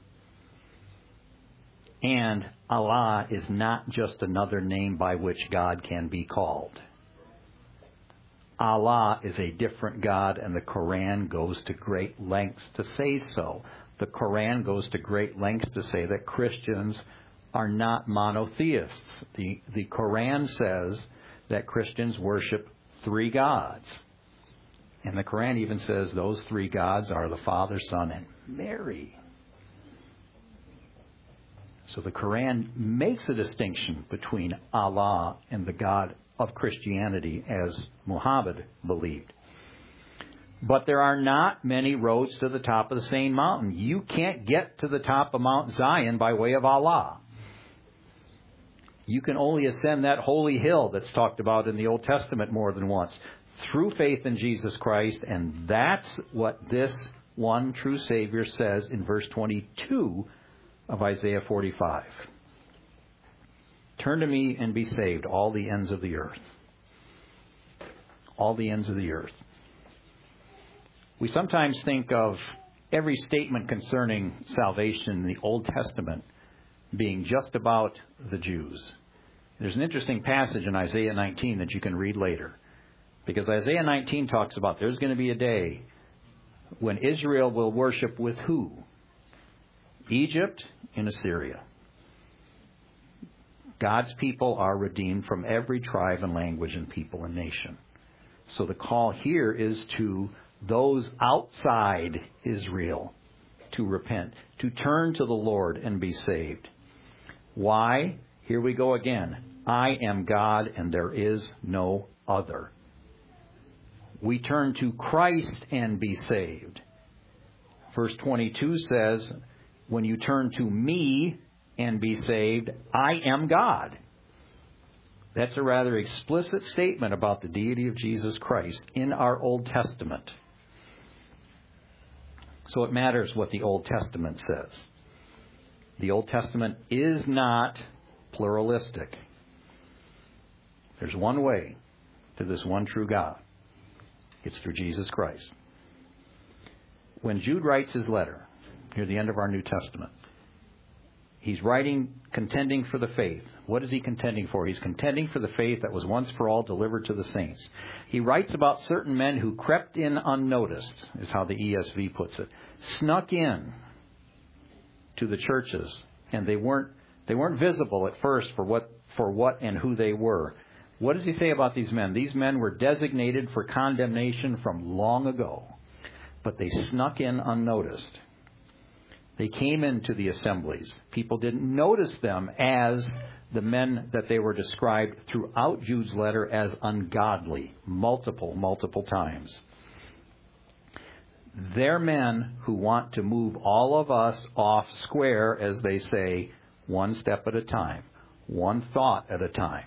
And Allah is not just another name by which God can be called. Allah is a different God, and the Quran goes to great lengths to say so. The Quran goes to great lengths to say that Christians are not monotheists. The, the Quran says that Christians worship three gods. And the Quran even says those three gods are the Father, Son, and Mary. So the Quran makes a distinction between Allah and the God of Christianity as Muhammad believed. But there are not many roads to the top of the same mountain. You can't get to the top of Mount Zion by way of Allah. You can only ascend that holy hill that's talked about in the Old Testament more than once through faith in Jesus Christ. And that's what this one true Savior says in verse twenty-two of Isaiah forty-five. Turn to me and be saved, all the ends of the earth. All the ends of the earth. We sometimes think of every statement concerning salvation in the Old Testament being just about the Jews. There's an interesting passage in Isaiah nineteen that you can read later. Because Isaiah nineteen talks about there's going to be a day when Israel will worship with who? Egypt and Assyria. God's people are redeemed from every tribe and language and people and nation. So the call here is to those outside Israel to repent, to turn to the Lord and be saved. Why? Here we go again. I am God and there is no other. We turn to Christ and be saved. Verse twenty-two says, when you turn to me and be saved, I am God. That's a rather explicit statement about the deity of Jesus Christ in our Old Testament. So it matters what the Old Testament says. The Old Testament is not pluralistic. There's one way to this one true God. It's through Jesus Christ. When Jude writes his letter, near the end of our New Testament, he's writing, contending for the faith. What is he contending for? He's contending for the faith that was once for all delivered to the saints. He writes about certain men who crept in unnoticed, is how the E S V puts it. Snuck in to the churches, and they weren't they weren't visible at first for what for what and who they were. What does he say about these men? These men were designated for condemnation from long ago, but they snuck in unnoticed. They came into the assemblies. People didn't notice them as the men that they were described throughout Jude's letter as ungodly, multiple, multiple times. They're men who want to move all of us off square, as they say, one step at a time, one thought at a time.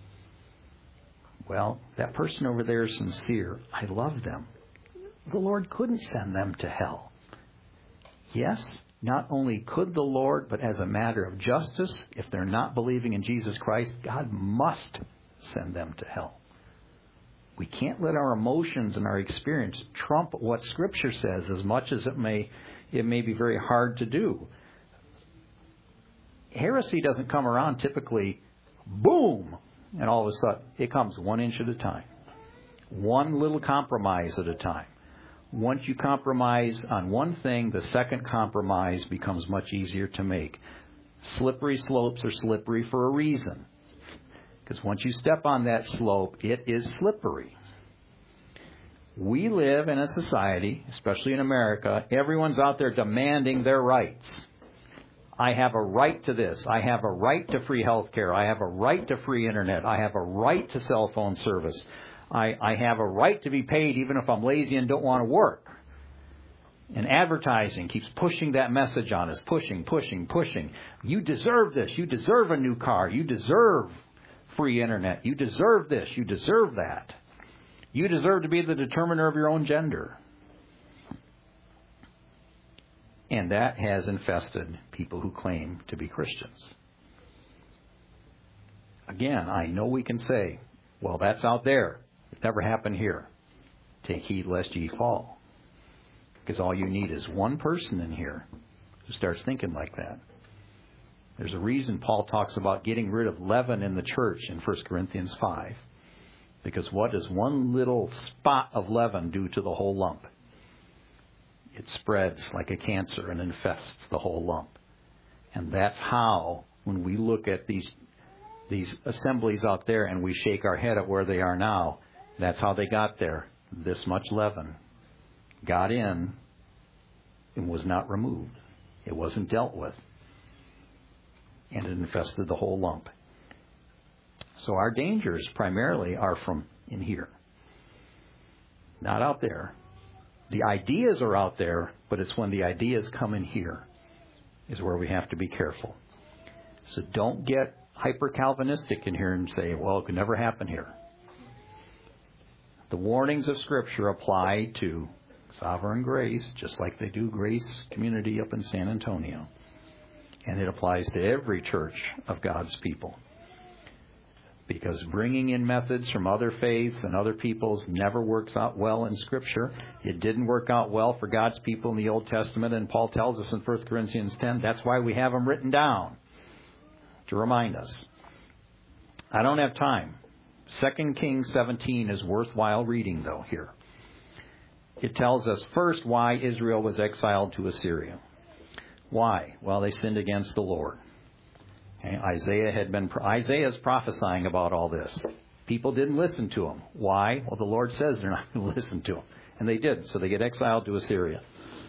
Well, that person over there is sincere. I love them. The Lord couldn't send them to hell. Yes, not only could the Lord, but as a matter of justice, if they're not believing in Jesus Christ, God must send them to hell. We can't let our emotions and our experience trump what Scripture says, as much as it may it may be very hard to do. Heresy doesn't come around typically, boom, and all of a sudden. It comes one inch at a time. One little compromise at a time. Once you compromise on one thing, the second compromise becomes much easier to make. Slippery slopes are slippery for a reason. Because once you step on that slope, it is slippery. We live in a society, especially in America, everyone's out there demanding their rights. I have a right to this. I have a right to free health care. I have a right to free internet. I have a right to cell phone service. I, I have a right to be paid even if I'm lazy and don't want to work. And advertising keeps pushing that message on us, pushing, pushing, pushing. You deserve this. You deserve a new car. You deserve free internet. You deserve this. You deserve that. You deserve to be the determiner of your own gender. And that has infested people who claim to be Christians. Again, I know we can say, well, that's out there. It never happened here. Take heed lest ye fall. Because all you need is one person in here who starts thinking like that. There's a reason Paul talks about getting rid of leaven in the church in First Corinthians five. Because what does one little spot of leaven do to the whole lump? It spreads like a cancer and infests the whole lump. And that's how, when we look at these these assemblies out there and we shake our head at where they are now, that's how they got there. This much leaven got in and was not removed. It wasn't dealt with. And it infested the whole lump. So our dangers primarily are from in here. Not out there. The ideas are out there, but it's when the ideas come in here is where we have to be careful. So don't get hyper-Calvinistic in here and say, well, it could never happen here. The warnings of Scripture apply to sovereign grace, just like they do Grace Community up in San Antonio. And it applies to every church of God's people. Because bringing in methods from other faiths and other peoples never works out well in Scripture. It didn't work out well for God's people in the Old Testament, and Paul tells us in First Corinthians ten, that's why we have them written down, to remind us. I don't have time. Second Kings seventeen is worthwhile reading, though, here. It tells us first why Israel was exiled to Assyria. Why? Well, they sinned against the Lord. Okay, Isaiah had been Isaiah's prophesying about all this. People didn't listen to him. Why? Well, the Lord says they're not going to listen to him. And they did. So they get exiled to Assyria.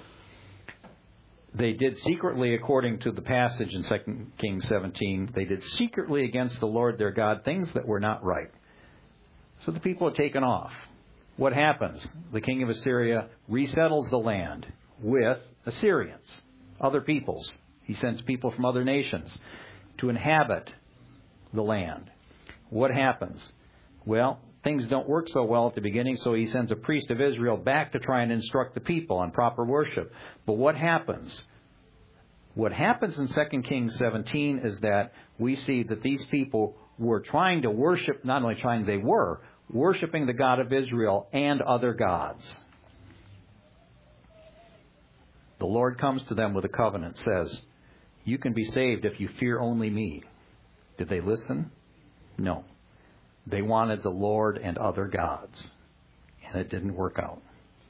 They did secretly, according to the passage in Second Kings seventeen, they did secretly against the Lord their God things that were not right. So the people are taken off. What happens? The king of Assyria resettles the land with Assyrians, other peoples. He sends people from other nations to inhabit the land. What happens? Well, things don't work so well at the beginning, so he sends a priest of Israel back to try and instruct the people on proper worship. But what happens? What happens in Second Kings seventeen is that we see that these people were trying to worship, not only trying, they were worshiping the God of Israel and other gods. The Lord comes to them with a covenant, says, you can be saved if you fear only me. Did they listen? No. They wanted the Lord and other gods. And it didn't work out.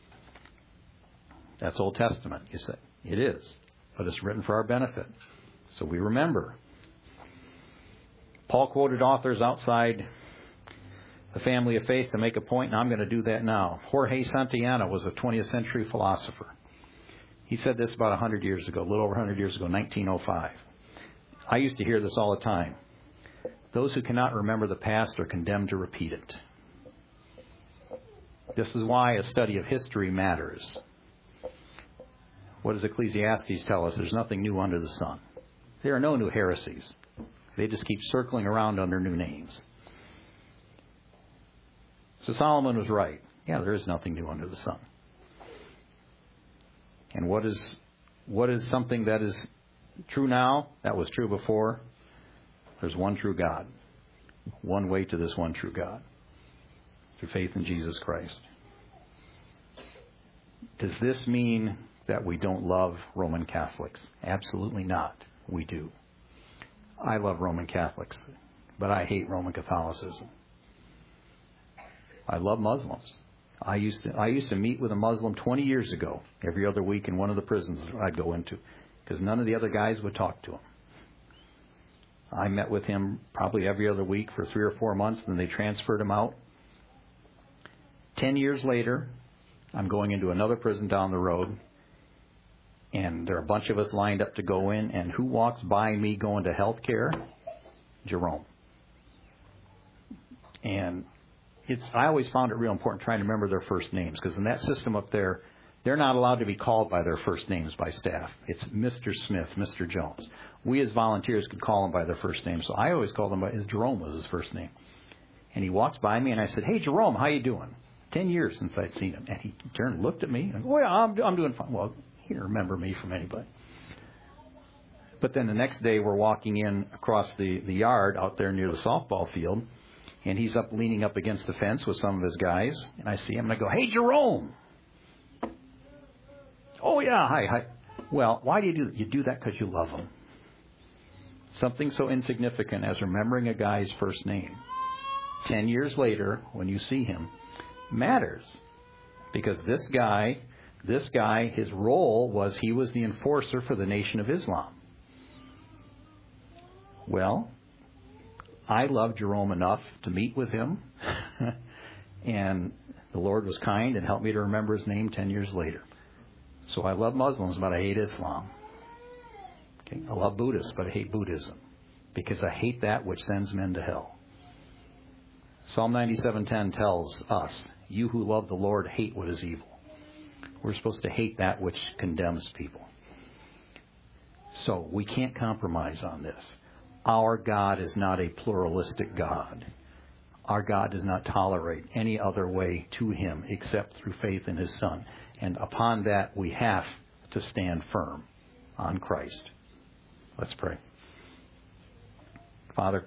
That's Old Testament, you say. It is. But it's written for our benefit. So we remember. Paul quoted authors outside the family of faith to make a point, and I'm going to do that now. Jorge Santayana was a twentieth century philosopher. He said this about one hundred years ago, a little over one hundred years ago, nineteen oh five. I used to hear this all the time. Those who cannot remember the past are condemned to repeat it. This is why a study of history matters. What does Ecclesiastes tell us? There's nothing new under the sun. There are no new heresies. They just keep circling around under new names. So Solomon was right. Yeah, there is nothing new under the sun. And what is what is something that is true now, that was true before? There's one true God. One way to this one true God. Through faith in Jesus Christ. Does this mean that we don't love Roman Catholics? Absolutely not. We do. I love Roman Catholics, but I hate Roman Catholicism. I love Muslims. I used to I used to meet with a Muslim twenty years ago, every other week in one of the prisons I'd go into, because none of the other guys would talk to him. I met with him probably every other week for three or four months, and then they transferred him out. Ten years later, I'm going into another prison down the road, and there are a bunch of us lined up to go in, and who walks by me going to health care? Jerome. And it's I always found it real important trying to remember their first names, because in that system up there, they're not allowed to be called by their first names by staff. It's Mister Smith, Mister Jones. We as volunteers could call them by their first name, so I always called him by his Jerome was his first name. And he walks by me, and I said, "Hey, Jerome, how you doing?" Ten years since I'd seen him. And he turned and looked at me, and, "Oh, yeah, I'm, I'm doing fine." Well, he didn't remember me from anybody. But then the next day, we're walking in across the, the yard out there near the softball field, and he's up leaning up against the fence with some of his guys, and I see him, and I go, "Hey, Jerome." "Oh, yeah, hi, hi." Well, why do you do that? You do that because you love him. Something so insignificant as remembering a guy's first name, ten years later, when you see him, matters. Because this guy, this guy, his role was he was the enforcer for the Nation of Islam. Well, I loved Jerome enough to meet with him, and the Lord was kind and helped me to remember his name ten years later. So I love Muslims, but I hate Islam. Okay? I love Buddhists, but I hate Buddhism, because I hate that which sends men to hell. Psalm ninety-seven ten tells us, "You who love the Lord hate what is evil." We're supposed to hate that which condemns people. So we can't compromise on this. Our God is not a pluralistic God. Our God does not tolerate any other way to Him except through faith in His Son. And upon that, we have to stand firm on Christ. Let's pray. Father,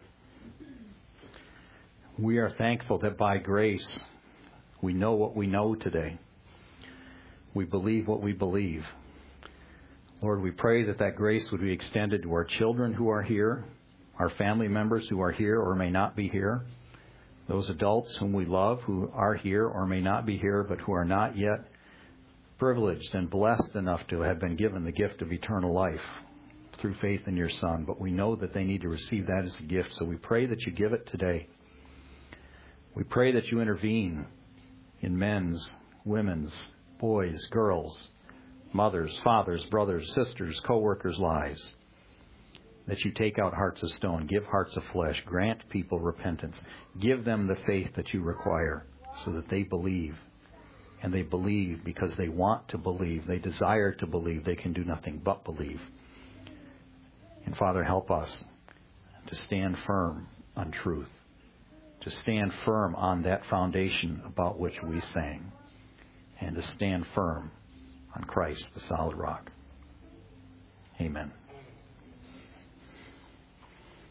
we are thankful that by grace we know what we know today. We believe what we believe. Lord, we pray that that grace would be extended to our children who are here, our family members who are here or may not be here, those adults whom we love who are here or may not be here but who are not yet privileged and blessed enough to have been given the gift of eternal life through faith in your Son. But we know that they need to receive that as a gift, so we pray that you give it today. We pray that you intervene in men's, women's, boys, girls, mothers, fathers, brothers, sisters, co-workers' lives. That you take out hearts of stone, give hearts of flesh, grant people repentance. Give them the faith that you require so that they believe. And they believe because they want to believe. They desire to believe. They can do nothing but believe. And Father, help us to stand firm on truth. To stand firm on that foundation about which we sang. And to stand firm on Christ, the solid rock. Amen.